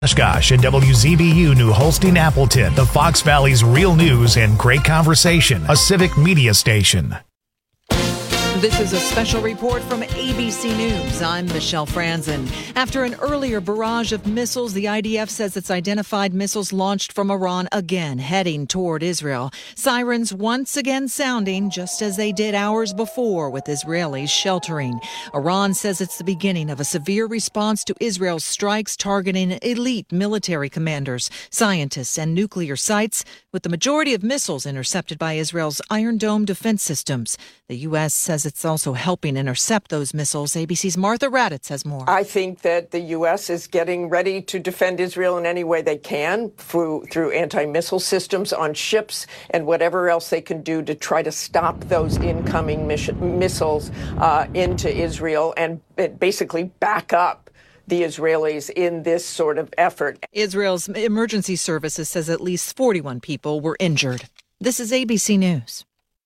Oshkosh and WZBU New Holstein Appleton, the Fox Valley's real news and great conversation, a civic media station. This is a special report from ABC News. I'm Michelle Franzen. After an earlier barrage of missiles, the IDF says it's identified missiles launched from Iran again, heading toward Israel. Sirens once again sounding, just as they did hours before, with Israelis sheltering. Iran says it's the beginning of a severe response to Israel's strikes targeting elite military commanders, scientists, and nuclear sites, with the majority of missiles intercepted by Israel's Iron Dome defense systems. The U.S. says it's also helping intercept those missiles. ABC's Martha Raddatz has more. I think that the U.S. is getting ready to defend Israel in any way they can through anti-missile systems on ships and whatever else they can do to try to stop those incoming missiles into Israel and basically back up the Israelis in this sort of effort. Israel's emergency services says at least 41 people were injured. This is ABC News.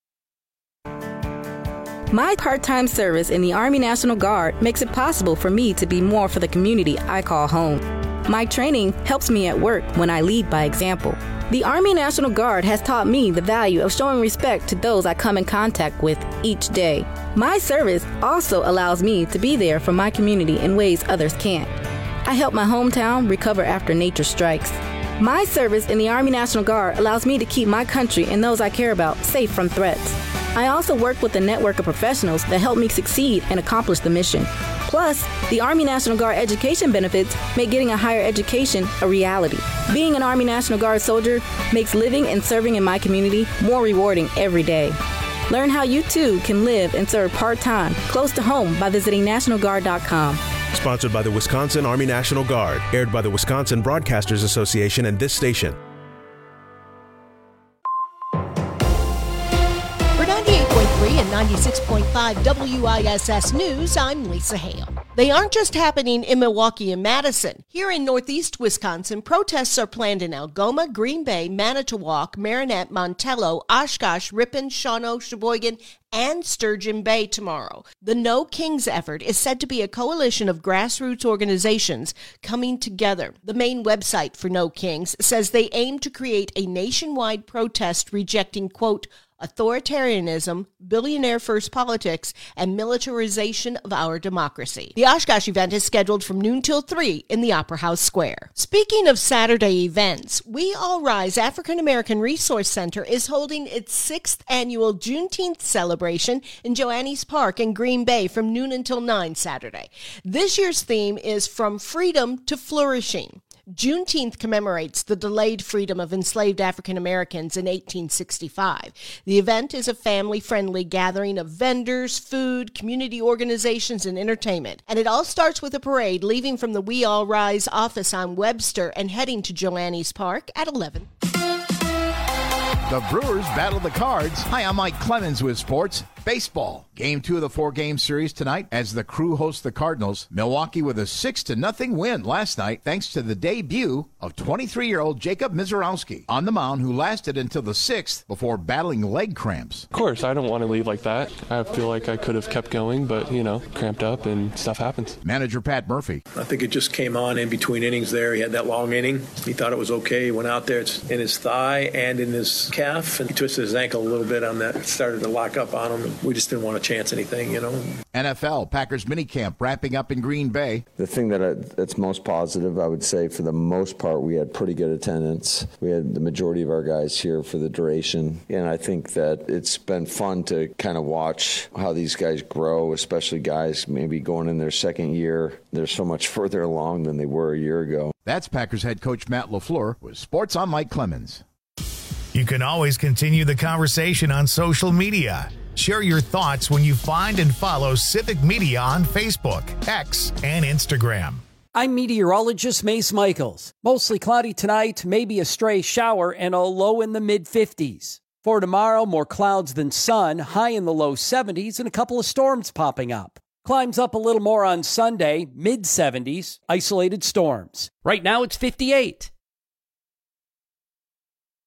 My part-time service in the Army National Guard makes it possible for me to be more for the community I call home. My training helps me at work when I lead by example. The Army National Guard has taught me the value of showing respect to those I come in contact with each day. My service also allows me to be there for my community in ways others can't. I help my hometown recover after nature strikes. My service in the Army National Guard allows me to keep my country and those I care about safe from threats. I also work with a network of professionals that help me succeed and accomplish the mission. Plus, the Army National Guard education benefits make getting a higher education a reality. Being an Army National Guard soldier makes living and serving in my community more rewarding every day. Learn how you too can live and serve part-time close to home by visiting NationalGuard.com. Sponsored by the Wisconsin Army National Guard. Aired by the Wisconsin Broadcasters Association and this station. And 96.5 WISS News, I'm Lisa Hale. They aren't just happening in Milwaukee and Madison. Here in northeast Wisconsin, protests are planned in Algoma, Green Bay, Manitowoc, Marinette, Montello, Oshkosh, Ripon, Shawano, Sheboygan, and Sturgeon Bay tomorrow. The No Kings effort is said to be a coalition of grassroots organizations coming together. The main website for No Kings says they aim to create a nationwide protest rejecting, quote, authoritarianism, billionaire-first politics, and militarization of our democracy. The Oshkosh event is scheduled from noon till 3 in the Opera House Square. Speaking of Saturday events, We All Rise African American Resource Center is holding its 6th annual Juneteenth celebration in Joannes Park in Green Bay from noon until 9 Saturday. This year's theme is From Freedom to Flourishing. Juneteenth commemorates the delayed freedom of enslaved African Americans in 1865. The event is a family-friendly gathering of vendors, food, community organizations, and entertainment. And it all starts with a parade leaving from the We All Rise office on Webster and heading to Joannes Park at 11. The Brewers battle the Cards. Hi, I'm Mike Clemens with sports. Baseball. Game 2 of the 4-game series tonight as the Crew hosts the Cardinals. Milwaukee with a 6-0 win last night thanks to the debut of 23-year-old Jacob Misiorowski on the mound, who lasted until the 6th before battling leg cramps. Of course, I don't want to leave like that. I feel like I could have kept going, but, cramped up and stuff happens. Manager Pat Murphy. I think it just came on in between innings there. He had that long inning. He thought it was okay. He went out there. It's in his thigh and in his calf, and he twisted his ankle a little bit on that. It started to lock up on him. We just didn't want to chance anything, NFL, Packers minicamp wrapping up in Green Bay. The thing that's most positive, I would say, for the most part, we had pretty good attendance. We had the majority of our guys here for the duration. And I think that it's been fun to kind of watch how these guys grow, especially guys maybe going in their second year. They're so much further along than they were a year ago. That's Packers head coach Matt LaFleur with Sports on Mike Clemens. You can always continue the conversation on social media. Share your thoughts when you find and follow Civic Media on Facebook, X, and Instagram. I'm meteorologist Mace Michaels. Mostly cloudy tonight, maybe a stray shower, and a low in the mid-50s. For tomorrow, more clouds than sun, high in the low 70s, and a couple of storms popping up. Climbs up a little more on Sunday, mid-70s, isolated storms. Right now, it's 58.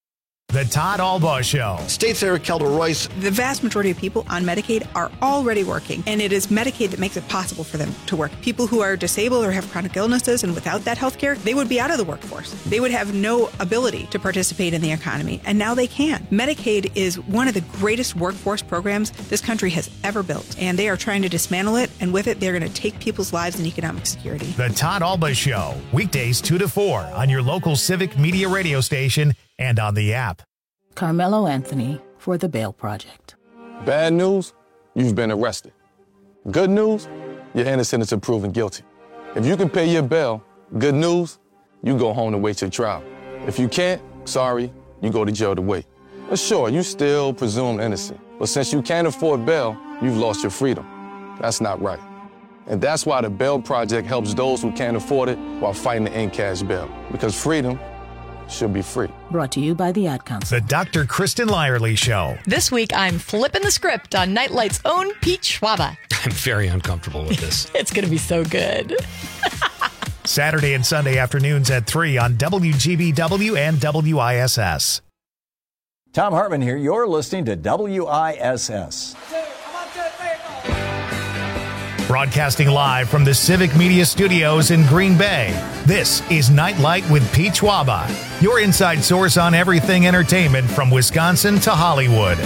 The Todd Albaugh Show. States Eric Kelder Royce. The vast majority of people on Medicaid are already working, and it is Medicaid that makes it possible for them to work. People who are disabled or have chronic illnesses and without that health care, they would be out of the workforce. They would have no ability to participate in the economy, and now they can. Medicaid is one of the greatest workforce programs this country has ever built, and they are trying to dismantle it, and with it, they're going to take people's lives and economic security. The Todd Albaugh Show, weekdays 2 to 4 on your local Civic Media radio station and on the app. Carmelo Anthony for the Bail Project. Bad news, you've been arrested. Good news, you're innocent until proven guilty. If you can pay your bail, good news, you go home to wait your trial. If you can't, sorry, you go to jail to wait. But sure, you still presumed innocent. But since you can't afford bail, you've lost your freedom. That's not right. And that's why the Bail Project helps those who can't afford it while fighting to end cash bail. Because freedom should be free. Brought to you by the Ad Council. The Dr. Kristen Lyerly Show. This week, I'm flipping the script on Nightlight's own Pete Schwaba. I'm very uncomfortable with this. It's going to be so good. Saturday and Sunday afternoons at 3 on WGBW and WISS. Tom Hartman here. You're listening to WISS. Broadcasting live from the Civic Media Studios in Green Bay, this is Nightlight with Pete Schwaba, your inside source on everything entertainment from Wisconsin to Hollywood.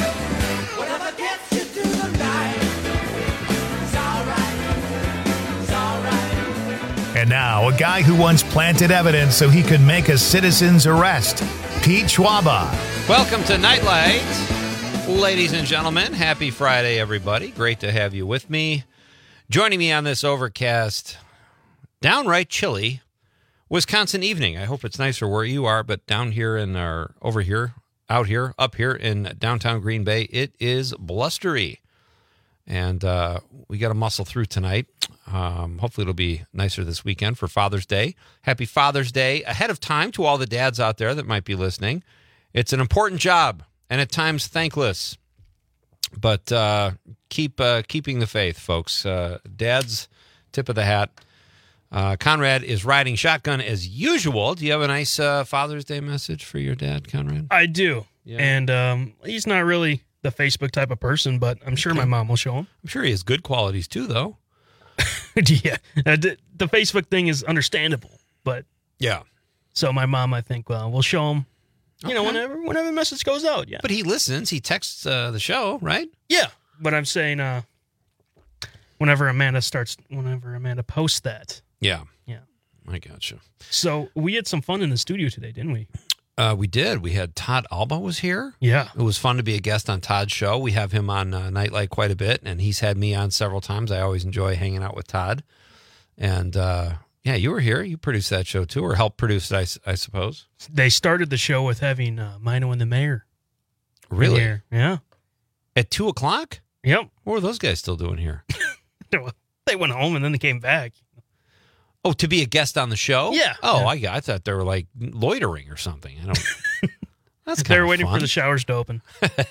And now, a guy who once planted evidence so he could make a citizen's arrest, Pete Schwaba. Welcome to Nightlight, ladies and gentlemen. Happy Friday, everybody. Great to have you with me. Joining me on this overcast, downright chilly Wisconsin evening. I hope it's nicer where you are, but down here up here in downtown Green Bay, it is blustery. And we got to muscle through tonight. Hopefully it'll be nicer this weekend for Father's Day. Happy Father's Day ahead of time to all the dads out there that might be listening. It's an important job and at times thankless. But keeping the faith, folks. Dad's tip of the hat. Conrad is riding shotgun as usual. Do you have a nice Father's Day message for your dad, Conrad? I do. Yeah. And he's not really the Facebook type of person, but I'm sure my mom will show him. I'm sure he has good qualities too, though. Yeah. The Facebook thing is understandable, but yeah. So my mom, I think, will show him. You know, whenever the message goes out, yeah. But he listens. He texts the show, right? Yeah. But I'm saying whenever Amanda posts that. Yeah. Yeah. I gotcha. So we had some fun in the studio today, didn't we? We did. We had Todd Albaugh was here. Yeah. It was fun to be a guest on Todd's show. We have him on Nightlight quite a bit, and he's had me on several times. I always enjoy hanging out with Todd. And, yeah, you were here. You produced that show, too, or helped produce it, I suppose. They started the show with having Mino and the Mayor. Really? Here. Yeah. At 2 o'clock? Yep. What were those guys still doing here? They went home and then they came back. Oh, to be a guest on the show? Yeah. Oh, yeah. I thought they were like loitering or something. That's they were waiting fun. for the showers to open.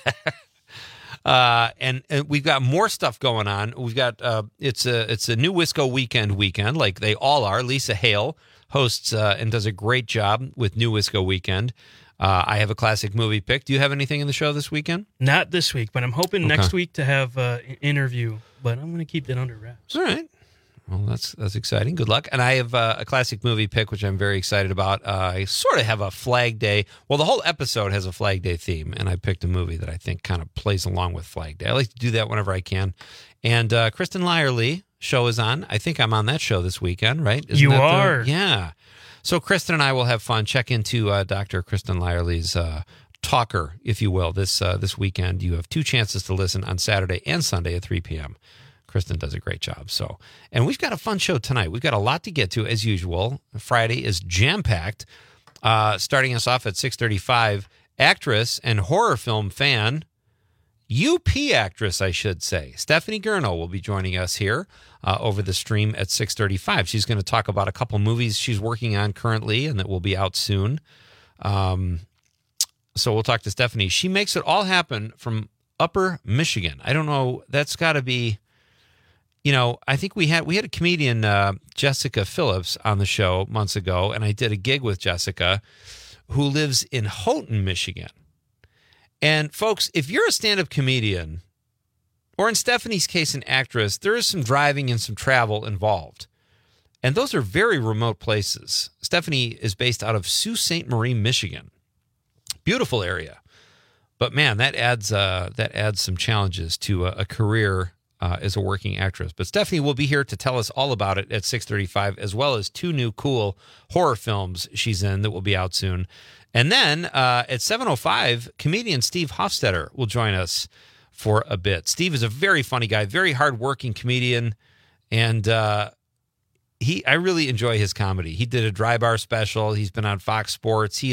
And we've got more stuff going on. We've got it's a new Wisco weekend, like they all are. Lisa Hale hosts and does a great job with New Wisco Weekend. I have a classic movie pick. Do you have anything in the show this weekend? Not this week, but I'm hoping next week to have an interview. But I'm going to keep that under wraps. All right. Well, that's exciting. Good luck. And I have a classic movie pick, which I'm very excited about. I sort of have a Flag Day. Well, the whole episode has a Flag Day theme, and I picked a movie that I think kind of plays along with Flag Day. I like to do that whenever I can. And Kristen Lyerly show is on. I think I'm on that show this weekend, right? You are. Yeah. So Kristen and I will have fun. Check into Dr. Kristen Lyerly's Talker, if you will, this weekend. You have 2 chances to listen on Saturday and Sunday at 3 p.m. Kristen does a great job. And we've got a fun show tonight. We've got a lot to get to, as usual. Friday is jam-packed. Starting us off at 6:35, actress and horror film fan, UP actress, I should say, Stephanie Gurno will be joining us here over the stream at 6:35. She's going to talk about a couple movies she's working on currently and that will be out soon. So we'll talk to Stephanie. She makes it all happen from Upper Michigan. I don't know. That's got to be... I think we had a comedian, Jessica Phillips, on the show months ago, and I did a gig with Jessica, who lives in Houghton, Michigan. And folks, if you're a stand-up comedian, or in Stephanie's case, an actress, there is some driving and some travel involved. And those are very remote places. Stephanie is based out of Sault Ste. Marie, Michigan. Beautiful area. But man, that adds some challenges to a career as a working actress. But Stephanie will be here to tell us all about it at 6:35, as well as 2 new cool horror films she's in that will be out soon. And then at 7:05, comedian Steve Hofstetter will join us for a bit. Steve is a very funny guy, very hardworking comedian, and I really enjoy his comedy. He did a Dry Bar special. He's been on Fox Sports.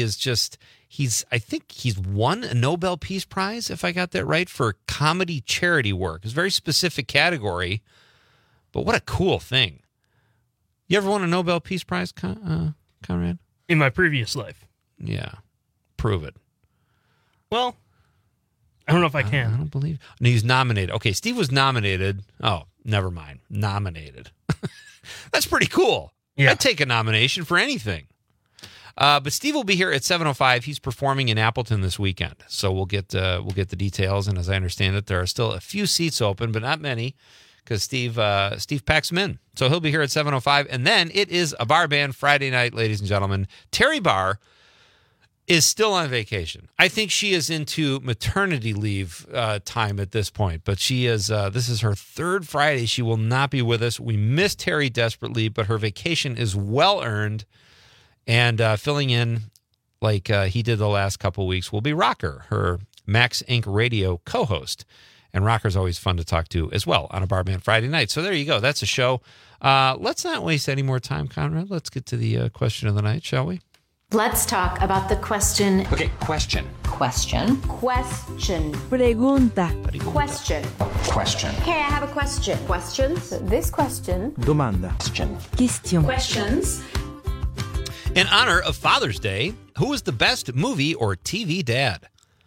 I think he's won a Nobel Peace Prize, if I got that right, for comedy charity work. It's a very specific category, but what a cool thing. You ever won a Nobel Peace Prize, Conrad? In my previous life. Yeah. Prove it. Well, I don't know if I can. I don't believe. No, he's nominated. Okay, Steve was nominated. Oh, never mind. Nominated. That's pretty cool. Yeah. I'd take a nomination for anything. But Steve will be here at 7:05. He's performing in Appleton this weekend, so we'll get the details. And as I understand it, there are still a few seats open, but not many, because Steve packs them in. So he'll be here at 7:05, and then it is a bar band Friday night, ladies and gentlemen. Terry Barr is still on vacation. I think she is into maternity leave time at this point, but she is. This is her 3rd Friday. She will not be with us. We miss Terry desperately, but her vacation is well earned. And filling in like he did the last couple weeks will be Rocker, her Max Inc. radio co-host. And Rocker's always fun to talk to as well on a Bar Band Friday night. So there you go. That's a show. Let's not waste any more time, Conrad. Let's get to the question of the night, shall we? Let's talk about the question. Okay, question. Question. Question. Pregunta. Question. Question. Okay, I have a question. Questions? This question. Domanda. Question. Questions. In honor of Father's Day, who is the best movie or TV dad?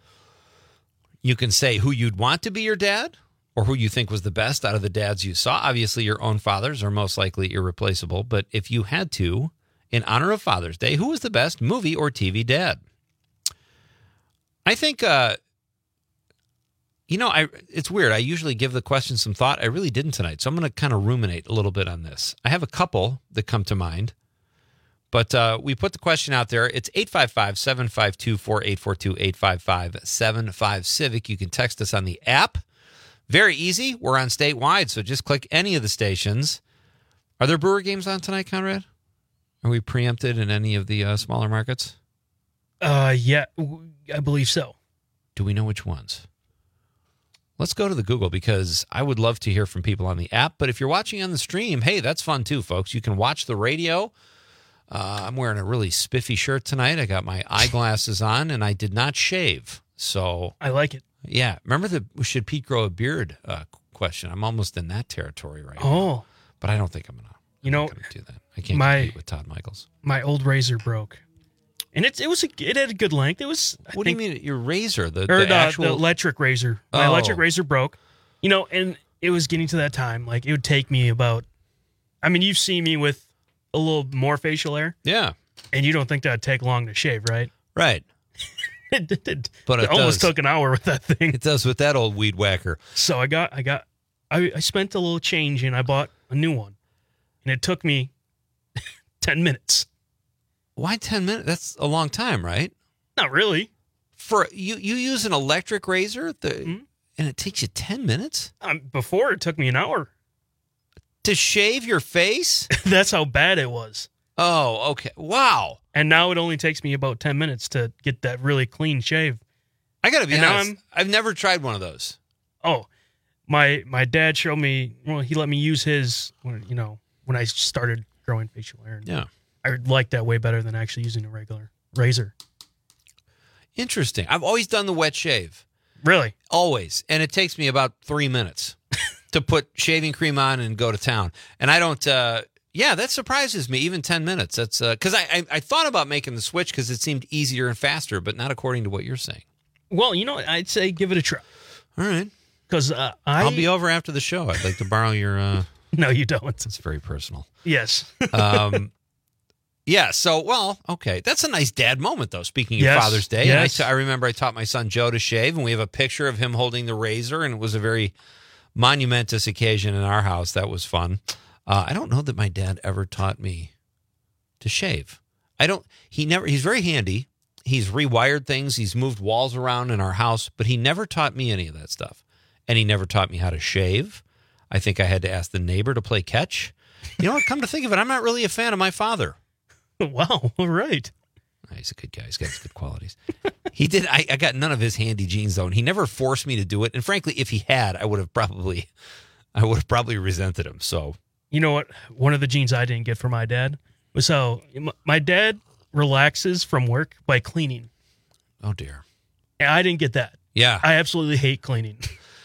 You can say who you'd want to be your dad, or who you think was the best out of the dads you saw. Obviously, your own fathers are most likely irreplaceable, but if you had to, in honor of Father's Day, who was the best movie or TV dad? I think, it's weird. I usually give the question some thought. I really didn't tonight, so I'm going to kind of ruminate a little bit on this. I have a couple that come to mind. But we put the question out there. It's 855-752-4842, 855-75-CIVIC. You can text us on the app. Very easy. We're on statewide, so just click any of the stations. Are there Brewer games on tonight, Conrad? Are we preempted in any of the smaller markets? Yeah, I believe so. Do we know which ones? Let's go to the Google, because I would love to hear from people on the app. But if you're watching on the stream, hey, that's fun too, folks. You can watch the radio. I'm wearing a really spiffy shirt tonight. I got my eyeglasses on, and I did not shave. So I like it. Yeah. Remember the should Pete grow a beard question? I'm almost in that territory right now. But I don't think I'm going to do that. I can't compete with Todd Michaels. My old razor broke. And it had a good length. It was. What do you mean your razor? The electric razor. My electric razor broke. And it was getting to that time. Like, it would take me about. I mean, you've seen me with a little more facial hair. Yeah. And you don't think that'd take long to shave, right? Right. It But almost took an hour with that thing. It does with that old weed whacker. So I spent a little change and I bought a new one. And it took me 10 minutes. Why 10 minutes? That's a long time, right? Not really. For you use an electric razor and it takes you 10 minutes? Before it took me an hour. To shave your face? That's how bad it was. Oh, okay. Wow. And now it only takes me about 10 minutes to get that really clean shave. I got to be honest. I've never tried one of those. Oh, my dad showed me, he let me use his, when I started growing facial hair. Yeah. I liked that way better than actually using a regular razor. Interesting. I've always done the wet shave. Really? Always. And it takes me about 3 minutes to put shaving cream on and go to town. And I don't, that surprises me, even 10 minutes. That's because I thought about making the switch because it seemed easier and faster, but not according to what you're saying. Well, I'd say give it a try. All right. Because I'll be over after the show. I'd like to borrow your... No, you don't. It's very personal. Yes. Yeah, okay. That's a nice dad moment, though, speaking of Yes, Father's Day. yes. And I remember I taught my son Joe to shave, and we have a picture of him holding the razor, and it was a very monumentous occasion in our house. That was fun. I don't know that my dad ever taught me to shave. He's very handy. He's rewired things. He's moved walls around in our house, but he never taught me any of that stuff. And he never taught me how to shave. I think I had to ask the neighbor to play catch. You know what? Come to think of it, I'm not really a fan of my father. Wow. All right. He's a good guy. He's got his good qualities. He did. I got none of his handy genes, though, and he never forced me to do it. And frankly, if he had, I would have probably resented him. So, you know what? One of the genes I didn't get from my dad was how my dad relaxes from work by cleaning. Oh, dear. And I didn't get that. Yeah. I absolutely hate cleaning.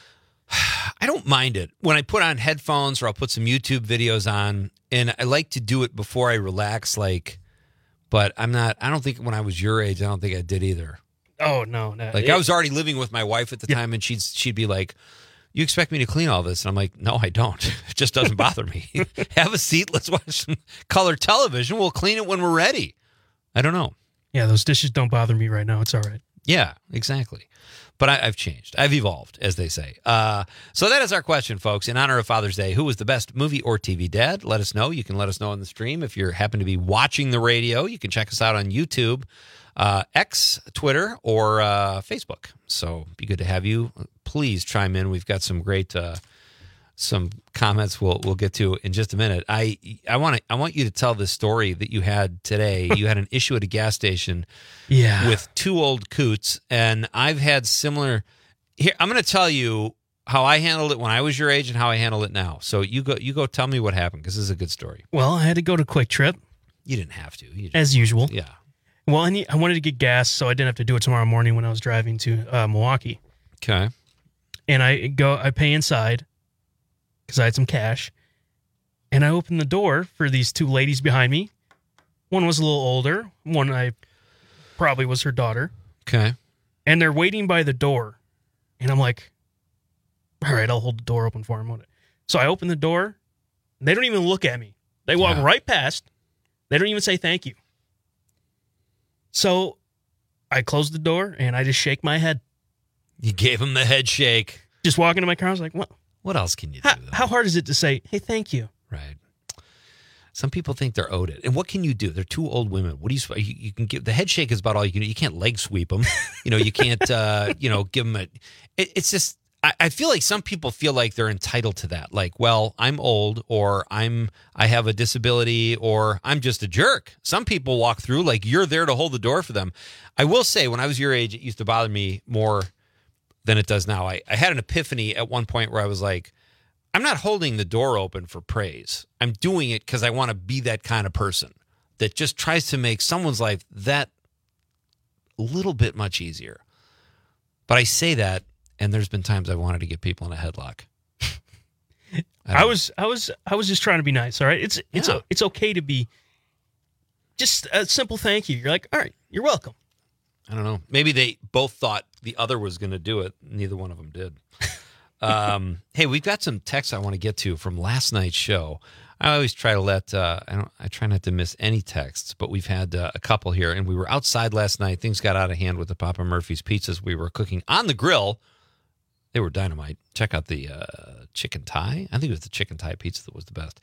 I don't mind it. When I put on headphones or I'll put some YouTube videos on, and I like to do it before I relax, but I don't think when I was your age, I don't think I did either. Oh, no. I was already living with my wife at the time, and she'd be like, you expect me to clean all this? And I'm like, no, I don't. It just doesn't bother me. Have a seat. Let's watch some color television. We'll clean it when we're ready. I don't know. Yeah, those dishes don't bother me right now. It's all right. Yeah, exactly. But I've changed. I've evolved, as they say. So that is our question, folks. In honor of Father's Day, who was the best movie or TV dad? Let us know. You can let us know on the stream. If you happen to be watching the radio, you can check us out on YouTube, X, Twitter, or Facebook. So be good to have you. Please chime in. We've got some great some comments we'll get to in just a minute. I want you to tell this story that you had today. You had an issue at a gas station with two old coots, and I've had similar. Here, I'm going to tell you how I handled it when I was your age and how I handle it now. So you go tell me what happened, because this is a good story. Well, I had to go to Quick Trip. You didn't have to. As usual. Yeah. Well, I wanted to get gas, so I didn't have to do it tomorrow morning when I was driving to Milwaukee. Okay. And I pay inside because I had some cash. And I opened the door for these two ladies behind me. One was a little older. One I probably was her daughter. Okay. And they're waiting by the door. And I'm like, all right, I'll hold the door open for them. So I open the door. They don't even look at me. They walk right past. They don't even say thank you. So I closed the door and I just shake my head. You gave them the head shake. Just walk into my car. I was like, what else can you do? How hard is it to say, hey, thank you? Right. Some people think they're owed it. And what can you do? They're two old women. What do you can give? The head shake is about all you can do. You can't leg sweep them. You can't, give them it's just, I feel like some people feel like they're entitled to that. Like, well, I'm old, or I have a disability, or I'm just a jerk. Some people walk through like you're there to hold the door for them. I will say, when I was your age, it used to bother me more than it does now. I had an epiphany at one point where I was like, I'm not holding the door open for praise. I'm doing it because I want to be that kind of person that just tries to make someone's life that little bit much easier. But I say that, and there's been times I wanted to get people in a headlock. I was just trying to be nice. All right, it's okay to be just a simple thank you. You're like, all right, you're welcome. I don't know. Maybe they both thought the other was going to do it. Neither one of them did. Hey, we've got some texts I want to get to from last night's show. I always try to I try not to miss any texts, but we've had a couple here, and we were outside last night. Things got out of hand with the Papa Murphy's pizzas we were cooking on the grill. They were dynamite. Check out the chicken thigh. I think it was the chicken thigh pizza that was the best.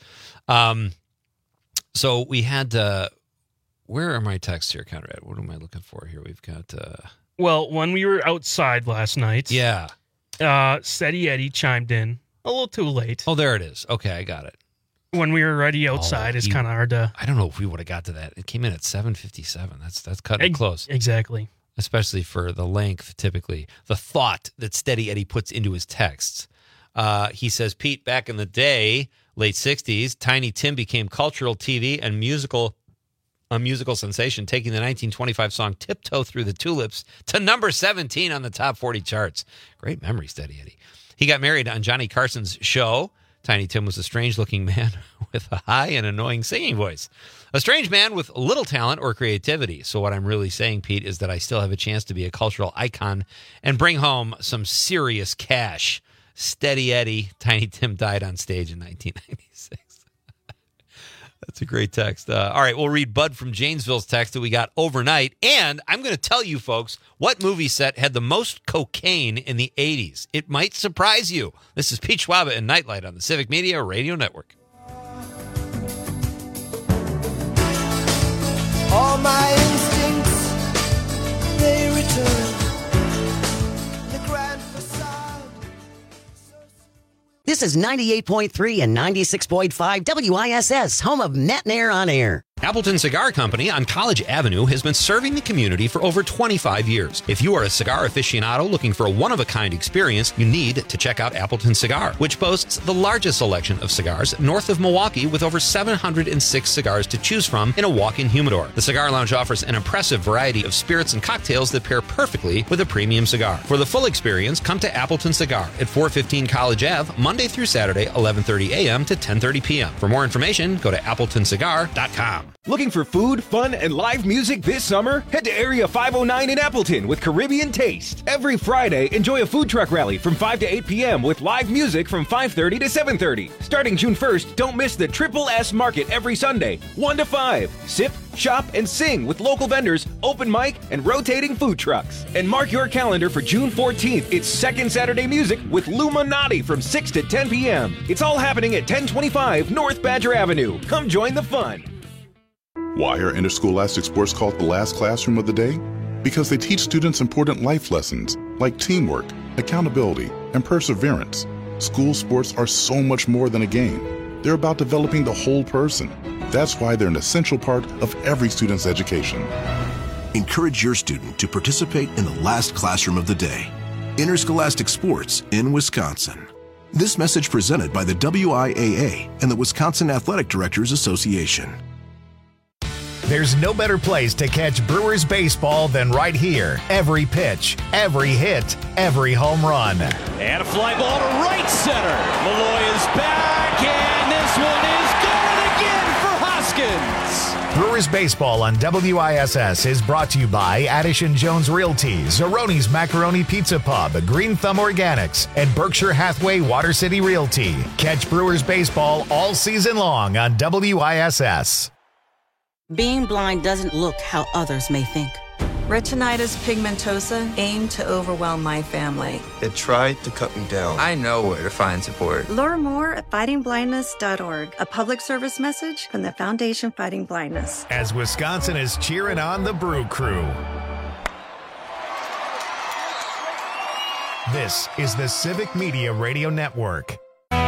So we had, where are my texts here, Conrad? What am I looking for here? We've got... Well, when we were outside last night... Yeah. Steady Eddie chimed in a little too late. Oh, there it is. Okay, I got it. When we were already outside, it's kind of hard to... I don't know if we would have got to that. It came in at 7:57. That's cutting it close. Exactly. Especially for the length, typically. The thought that Steady Eddie puts into his texts. He says, Pete, back in the day, late 60s, Tiny Tim became cultural TV and a musical sensation, taking the 1925 song Tiptoe Through the Tulips to number 17 on the top 40 charts. Great memory, Steady Eddie. He got married on Johnny Carson's show. Tiny Tim was a strange-looking man with a high and annoying singing voice. A strange man with little talent or creativity. So what I'm really saying, Pete, is that I still have a chance to be a cultural icon and bring home some serious cash. Steady Eddie. Tiny Tim died on stage in 1996. That's a great text. All right, we'll read Bud from Janesville's text that we got overnight. And I'm going to tell you, folks, what movie set had the most cocaine in the 80s. It might surprise you. This is Pete Schwaba and Nightlight on the Civic Media Radio Network. All my instincts, they return. The grand facade. This is 98.3 and 96.5 WISS, home of Net and Air on Air. Appleton Cigar Company on College Avenue has been serving the community for over 25 years. If you are a cigar aficionado looking for a one-of-a-kind experience, you need to check out Appleton Cigar, which boasts the largest selection of cigars north of Milwaukee with over 706 cigars to choose from in a walk-in humidor. The Cigar Lounge offers an impressive variety of spirits and cocktails that pair perfectly with a premium cigar. For the full experience, come to Appleton Cigar at 415 College Ave, Monday through Saturday, 11:30 a.m. to 10:30 p.m. For more information, go to appletoncigar.com. Looking for food, fun, and live music this summer? Head to Area 509 in Appleton with Caribbean Taste. Every Friday, enjoy a food truck rally from 5 to 8 p.m. with live music from 5:30 to 7:30. Starting June 1st, don't miss the Triple S Market every Sunday, 1 to 5. Sip, shop, and sing with local vendors, open mic, and rotating food trucks. And mark your calendar for June 14th. It's Second Saturday Music with Luminati from 6 to 10 p.m. It's all happening at 1025 North Badger Avenue. Come join the fun. Why are interscholastic sports called the last classroom of the day? Because they teach students important life lessons like teamwork, accountability, and perseverance. School sports are so much more than a game. They're about developing the whole person. That's why they're an essential part of every student's education. Encourage your student to participate in the last classroom of the day. Interscholastic sports in Wisconsin. This message presented by the WIAA and the Wisconsin Athletic Directors Association. There's no better place to catch Brewers baseball than right here. Every pitch, every hit, every home run. And a fly ball to right center. Malloy is back, and this one is gone again for Hoskins. Brewers baseball on WISS is brought to you by Addison Jones Realty, Zeroni's Macaroni Pizza Pub, Green Thumb Organics, and Berkshire Hathaway Water City Realty. Catch Brewers baseball all season long on WISS. Being blind doesn't look how others may think. Retinitis pigmentosa aimed to overwhelm my family. It tried to cut me down. I know where to find support. Learn more at fightingblindness.org, a public service message from the Foundation Fighting Blindness. As Wisconsin is cheering on the Brew Crew. This is the Civic Media Radio Network.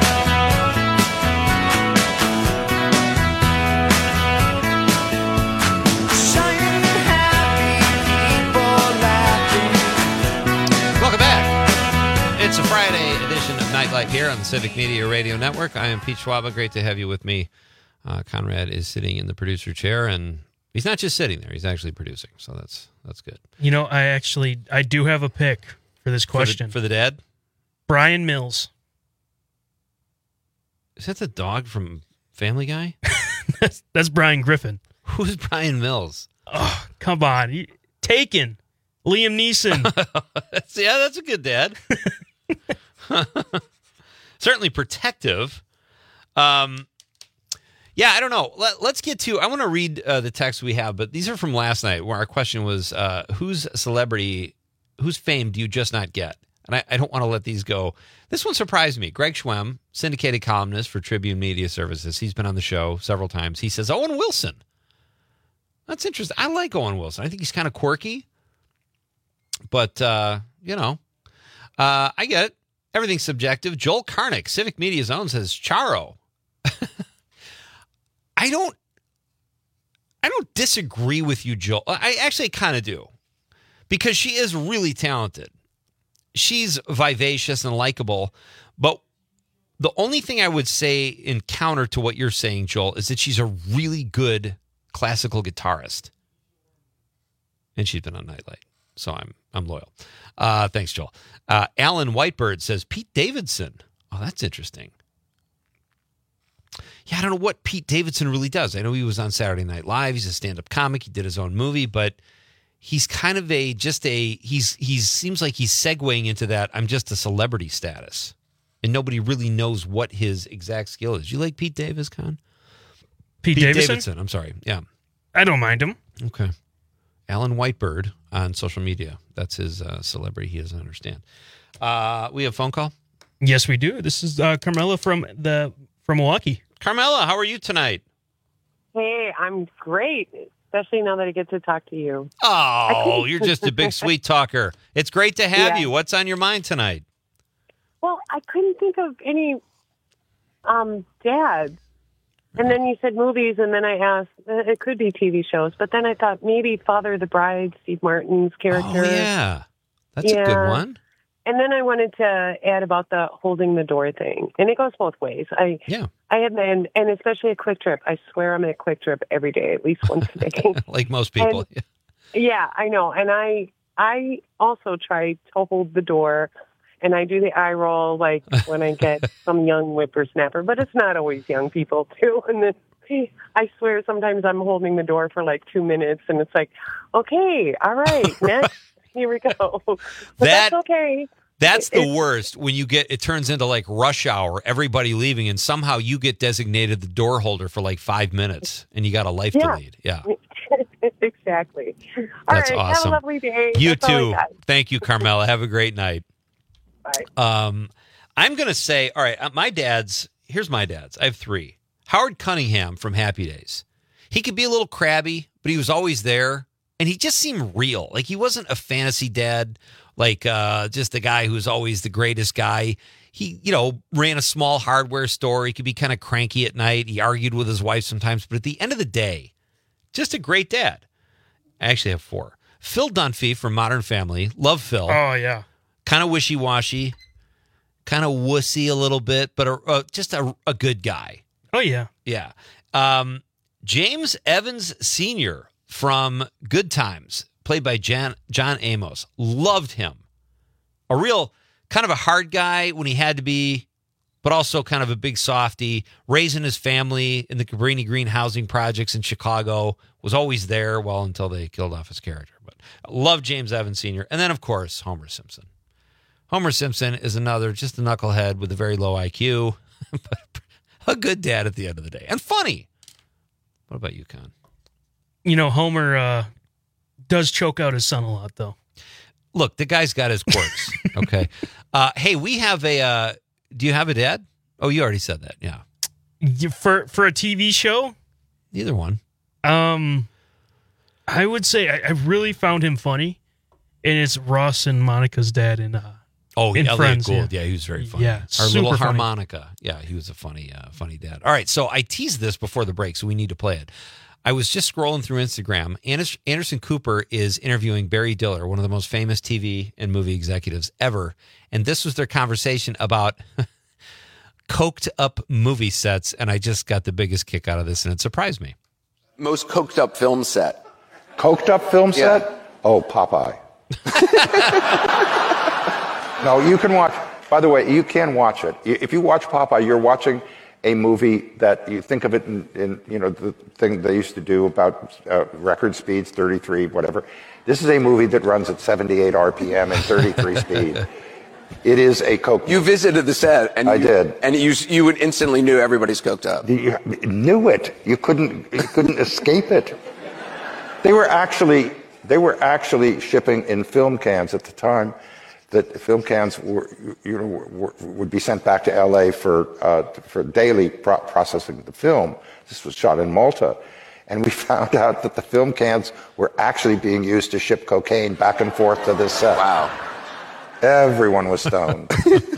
It's a Friday edition of Nightlight here on the Civic Media Radio Network. I am Pete Schwaba. Great to have you with me. Conrad is sitting in the producer chair, and he's not just sitting there; he's actually producing. So that's good. You know, I do have a pick for this question for the dad. Brian Mills. Is that the dog from Family Guy? that's Brian Griffin. Who's Brian Mills? Oh, come on, Taken. Liam Neeson. Yeah, that's a good dad. Certainly protective. Yeah, I don't know. Let's get to, I want to read the text we have, but these are from last night where our question was, whose fame do you just not get? And I don't want to let these go. This one surprised me. Greg Schwem, syndicated columnist for Tribune Media Services. He's been on the show several times. He says, Owen Wilson. That's interesting. I like Owen Wilson. I think he's kind of quirky. But, I get it. Everything's subjective. Joel Karnick, Civic Media's own, says Charo. I don't disagree with you, Joel. I actually kind of do. Because she is really talented. She's vivacious and likable. But the only thing I would say in counter to what you're saying, Joel, is that she's a really good classical guitarist. And she's been on Nightlight. So I'm loyal. Thanks, Joel. Alan Whitebird says Pete Davidson. Oh, that's interesting. Yeah, I don't know what Pete Davidson really does. I know he was on Saturday Night Live. He's a stand-up comic. He did his own movie, but he's kind of he seems like he's segueing into that I'm just a celebrity status. And nobody really knows what his exact skill is. You like Pete Davis, Con? Pete Davidson? I'm sorry. Yeah. I don't mind him. Okay. Alan Whitebird on social media. That's his celebrity. He doesn't understand. We have a phone call? Yes, we do. This is Carmela from Milwaukee. Carmela, how are you tonight? Hey, I'm great, especially now that I get to talk to you. Oh, you're just a big sweet talker. It's great to have you. What's on your mind tonight? Well, I couldn't think of any dads. And then you said movies, and then I asked, it could be TV shows, but then I thought maybe Father of the Bride, Steve Martin's character. Oh, yeah. That's a good one. And then I wanted to add about the holding the door thing. And it goes both ways. I have been, and especially at Quick Trip. I swear I'm at Quick Trip every day, at least once a day. Like most people. And, yeah, I know. And I also try to hold the door, and I do the eye roll like when I get some young whippersnapper, but it's not always young people too. And then I swear sometimes I'm holding the door for like 2 minutes, and it's like, okay, all right, next, here we go. But that's okay. That's the worst when it turns into like rush hour, everybody leaving, and somehow you get designated the door holder for like 5 minutes, and you got a life to lead. Yeah. Exactly. That's all right, awesome. Have a lovely day. You That's all too. I got. Thank you, Carmela. Have a great night. Bye. I'm going to say, all right, here's my dad's. I have 3. Howard Cunningham from Happy Days. He could be a little crabby, but he was always there, and he just seemed real. Like he wasn't a fantasy dad, like just the guy who's always the greatest guy. He, ran a small hardware store. He could be kind of cranky at night. He argued with his wife sometimes, but at the end of the day, just a great dad. I actually have 4. Phil Dunphy from Modern Family. Love Phil. Oh, yeah. Kind of wishy-washy, kind of wussy a little bit, but just a good guy. Oh, yeah. Yeah. James Evans Sr. from Good Times, played by John Amos. Loved him. A real kind of a hard guy when he had to be, but also kind of a big softy. Raising his family in the Cabrini Green housing projects in Chicago. Was always there, until they killed off his character. But love James Evans Sr. And then, of course, Homer Simpson. Homer Simpson is just a knucklehead with a very low IQ, but a good dad at the end of the day. And funny. What about you, Con? Homer does choke out his son a lot, though. Look, the guy's got his quirks. Okay. Hey, we have do you have a dad? Oh, you already said that. Yeah. For a TV show? Either one. I would say I really found him funny, and it's Ross and Monica's dad in Elliot Friends. Gould. Yeah, he was very funny. Yeah, our little funny. harmonica. Yeah, he was a funny dad. All right, so I teased this before the break, so we need to play it. I was just scrolling through Instagram. Anderson Cooper is interviewing Barry Diller, one of the most famous TV and movie executives ever, and this was their conversation about coked up movie sets, and I just got the biggest kick out of this, and it surprised me. Most coked up film set. Coked up film set? Yeah. Oh, Popeye. No, you can watch. By the way, you can watch it. If you watch Popeye, you're watching a movie that you think of it in the thing they used to do about record speeds, 33, whatever. This is a movie that runs at 78 RPM and 33 speed. It is a coke. You visited the set, and I did, and you would instantly knew everybody's coked up. You knew it. You couldn't escape it. They were actually shipping in film cans at the time. That film cans would be sent back to L.A. for daily processing the film. This was shot in Malta, and we found out that the film cans were actually being used to ship cocaine back and forth to this set. Wow. Everyone was stoned.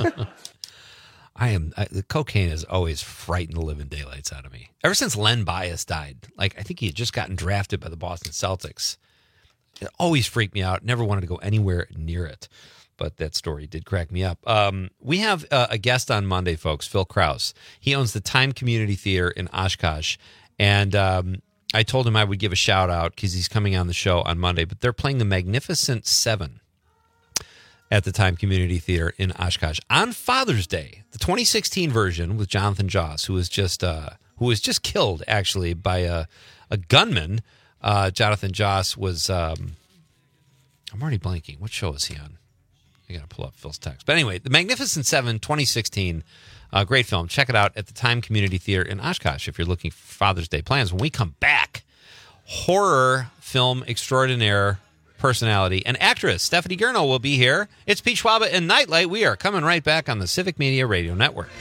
The cocaine has always frightened the living daylights out of me. Ever since Len Bias died, I think he had just gotten drafted by the Boston Celtics. It always freaked me out. Never wanted to go anywhere near it. But that story did crack me up. We have a guest on Monday, folks, Phil Krause. He owns the Time Community Theater in Oshkosh. And I told him I would give a shout out because he's coming on the show on Monday. But they're playing the Magnificent Seven at the Time Community Theater in Oshkosh on Father's Day. The 2016 version with Jonathan Joss, who was just killed, actually, by a gunman. Jonathan Joss was... I'm already blanking. What show is he on? I got to pull up Phil's text. But anyway, The Magnificent Seven, 2016, great film. Check it out at the Time Community Theater in Oshkosh if you're looking for Father's Day plans. When we come back, horror film extraordinaire personality and actress Stephanie Gurno will be here. It's Pete Schwaba and Nightlight. We are coming right back on the Civic Media Radio Network.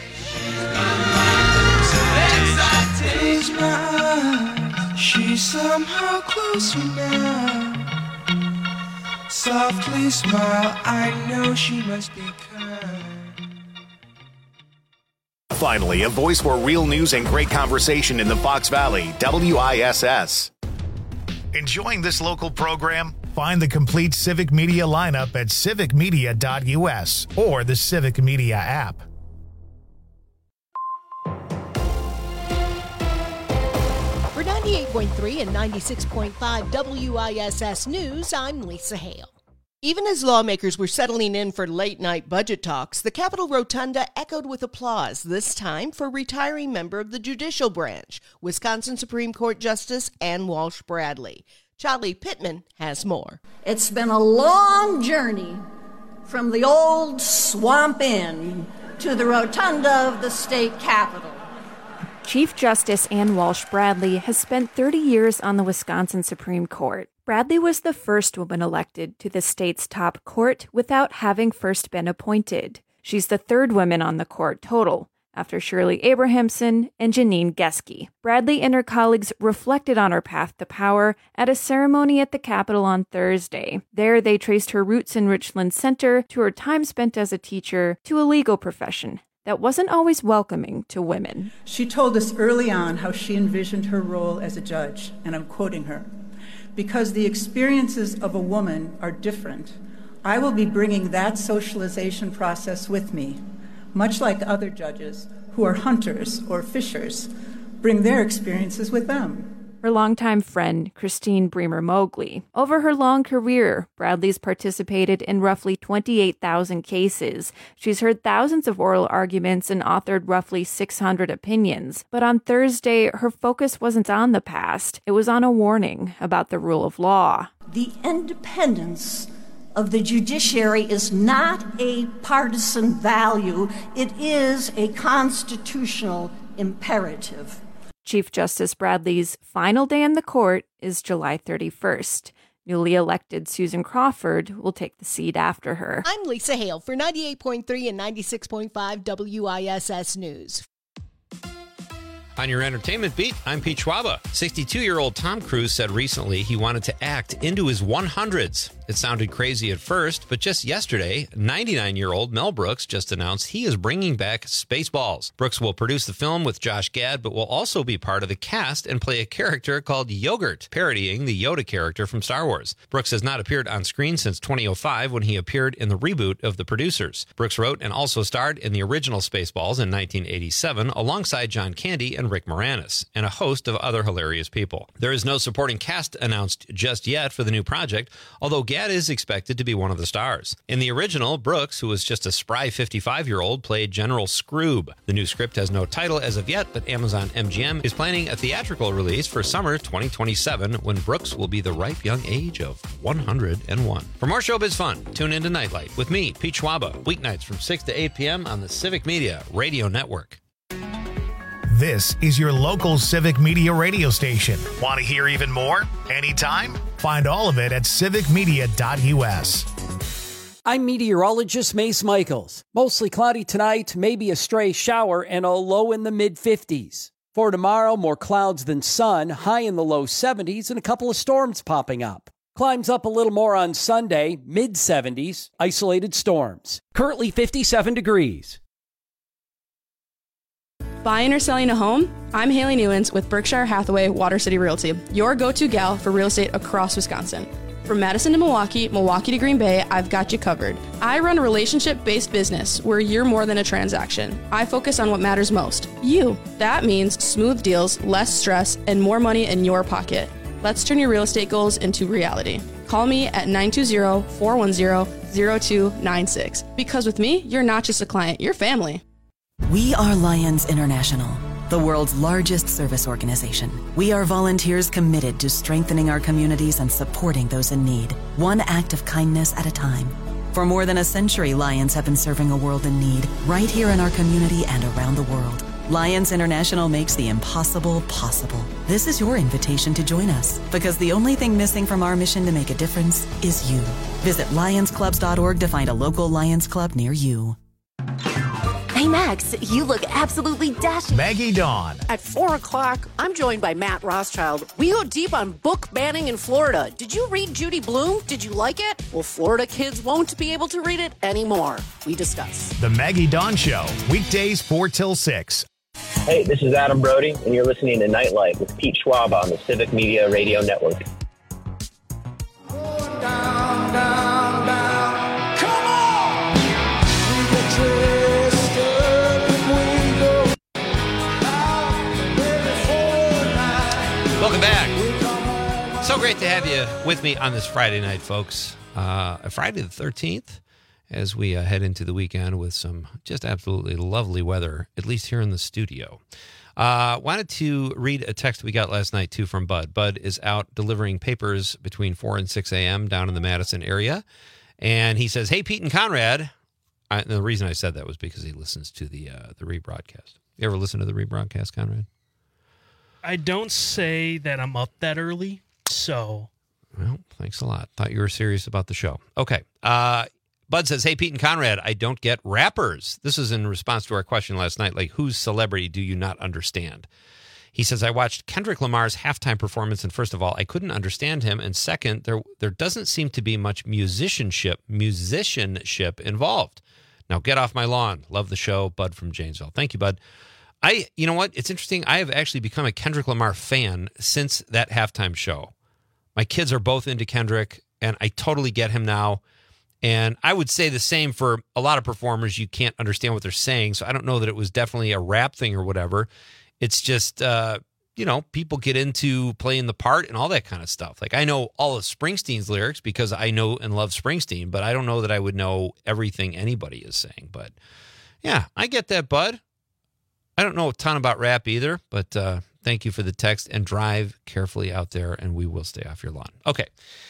She's somehow closer now. Softly smile, I know she must be kind. Finally, a voice for real news and great conversation in the Fox Valley, WISS. Enjoying this local program? Find the complete Civic Media lineup at civicmedia.us or the Civic Media app. For 98.3 and 96.5 WISS News, I'm Lisa Hale. Even as lawmakers were settling in for late-night budget talks, the Capitol Rotunda echoed with applause, this time for retiring member of the judicial branch, Wisconsin Supreme Court Justice Ann Walsh Bradley. Charlie Pittman has more. It's been a long journey from the old Swamp Inn to the rotunda of the state capitol. Chief Justice Ann Walsh Bradley has spent 30 years on the Wisconsin Supreme Court. Bradley was the first woman elected to the state's top court without having first been appointed. She's the third woman on the court total, after Shirley Abrahamson and Janine Geske. Bradley and her colleagues reflected on her path to power at a ceremony at the Capitol on Thursday. There, they traced her roots in Richland Center to her time spent as a teacher to a legal profession that wasn't always welcoming to women. She told us early on how she envisioned her role as a judge, and I'm quoting her, "Because the experiences of a woman are different, I will be bringing that socialization process with me, much like other judges who are hunters or fishers bring their experiences with them." Her longtime friend, Christine Bremer Mowgli. Over her long career, Bradley's participated in roughly 28,000 cases. She's heard thousands of oral arguments and authored roughly 600 opinions. But on Thursday, her focus wasn't on the past. It was on a warning about the rule of law. The independence of the judiciary is not a partisan value. It is a constitutional imperative. Chief Justice Bradley's final day in the court is July 31st. Newly elected Susan Crawford will take the seat after her. I'm Lisa Hale for 98.3 and 96.5 WISS News. On your entertainment beat, I'm Pete Schwaba. 62-year-old Tom Cruise said recently he wanted to act into his 100s. It sounded crazy at first, but just yesterday, 99-year-old Mel Brooks just announced he is bringing back Spaceballs. Brooks will produce the film with Josh Gad, but will also be part of the cast and play a character called Yogurt, parodying the Yoda character from Star Wars. Brooks has not appeared on screen since 2005 when he appeared in the reboot of The Producers. Brooks wrote and also starred in the original Spaceballs in 1987 alongside John Candy and Rick Moranis, and a host of other hilarious people. There is no supporting cast announced just yet for the new project, although Gad is expected to be one of the stars. In the original, Brooks, who was just a spry 55-year-old, played General Scroob. The new script has no title as of yet, but Amazon MGM is planning a theatrical release for summer 2027 when Brooks will be the ripe young age of 101. For more showbiz fun, tune into Nightlight with me, Pete Schwaba, weeknights from 6 to 8 p.m. on the Civic Media Radio Network. This is your local Civic Media radio station. Want to hear even more? Anytime? Find all of it at civicmedia.us. I'm meteorologist Mace Michaels. Mostly cloudy tonight, maybe a stray shower, and a low in the mid-50s. For tomorrow, more clouds than sun, high in the low 70s, and a couple of storms popping up. Climbs up a little more on Sunday, mid-70s, isolated storms. Currently 57 degrees. Buying or selling a home? I'm Haley Newens with Berkshire Hathaway Water City Realty, your go-to gal for real estate across Wisconsin. From Madison to Milwaukee, Milwaukee to Green Bay, I've got you covered. I run a relationship-based business where you're more than a transaction. I focus on what matters most, you. That means smooth deals, less stress, and more money in your pocket. Let's turn your real estate goals into reality. Call me at 920-410-0296. Because with me, you're not just a client, you're family. We are Lions International, the world's largest service organization. We are volunteers committed to strengthening our communities and supporting those in need, one act of kindness at a time. For more than a century, Lions have been serving a world in need, right here in our community and around the world. Lions International makes the impossible possible. This is your invitation to join us, because the only thing missing from our mission to make a difference is you. Visit lionsclubs.org to find a local Lions Club near you. Hey, Max, you look absolutely dashing. Maggie Dawn. At 4 o'clock, I'm joined by Matt Rothschild. We go deep on book banning in Florida. Did you read Judy Blume? Did you like it? Well, Florida kids won't be able to read it anymore. We discuss. The Maggie Dawn Show, weekdays 4 till 6. Hey, this is Adam Brody, and you're listening to Nightlight with Pete Schwab on the Civic Media Radio Network. Down, down, down. Come on! We get twisted when we go out before night. Welcome back. So great to have you with me on this Friday night, folks. Friday the 13th, as we head into the weekend with some just absolutely lovely weather, at least here in the studio. Wanted to read a text we got last night, too, from Bud. Bud is out delivering papers between 4 and 6 a.m. down in the Madison area. And he says, hey, Pete and Conrad. The reason I said that was because he listens to the rebroadcast. You ever listen to the rebroadcast, Conrad? I don't say that I'm up that early, so. Well, thanks a lot. Thought you were serious about the show. Okay. Bud says, hey, Pete and Conrad, I don't get rappers. This is in response to our question last night, like, whose celebrity do you not understand? He says, I watched Kendrick Lamar's halftime performance, and first of all, I couldn't understand him, and second, there doesn't seem to be much musicianship involved. Now, get off my lawn. Love the show. Bud from Janesville. Thank you, Bud. You know what? It's interesting. I have actually become a Kendrick Lamar fan since that halftime show. My kids are both into Kendrick, and I totally get him now. And I would say the same for a lot of performers. You can't understand what they're saying. So I don't know that it was definitely a rap thing or whatever. It's just, people get into playing the part and all that kind of stuff. Like, I know all of Springsteen's lyrics because I know and love Springsteen, but I don't know that I would know everything anybody is saying. But yeah, I get that, Bud. I don't know a ton about rap either, but thank you for the text, and drive carefully out there, and we will stay off your lawn. Okay.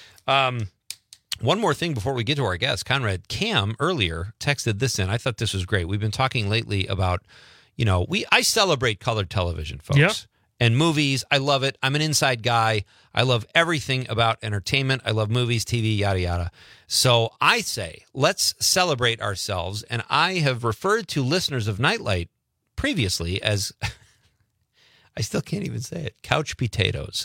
One more thing before we get to our guest. Conrad, Cam earlier texted this in. I thought this was great. We've been talking lately about, I celebrate colored television, folks. Yep. And movies. I love it. I'm an inside guy. I love everything about entertainment. I love movies, TV, yada, yada. So I say, let's celebrate ourselves. And I have referred to listeners of Nightlight previously as... I still can't even say it. Couch potatoes.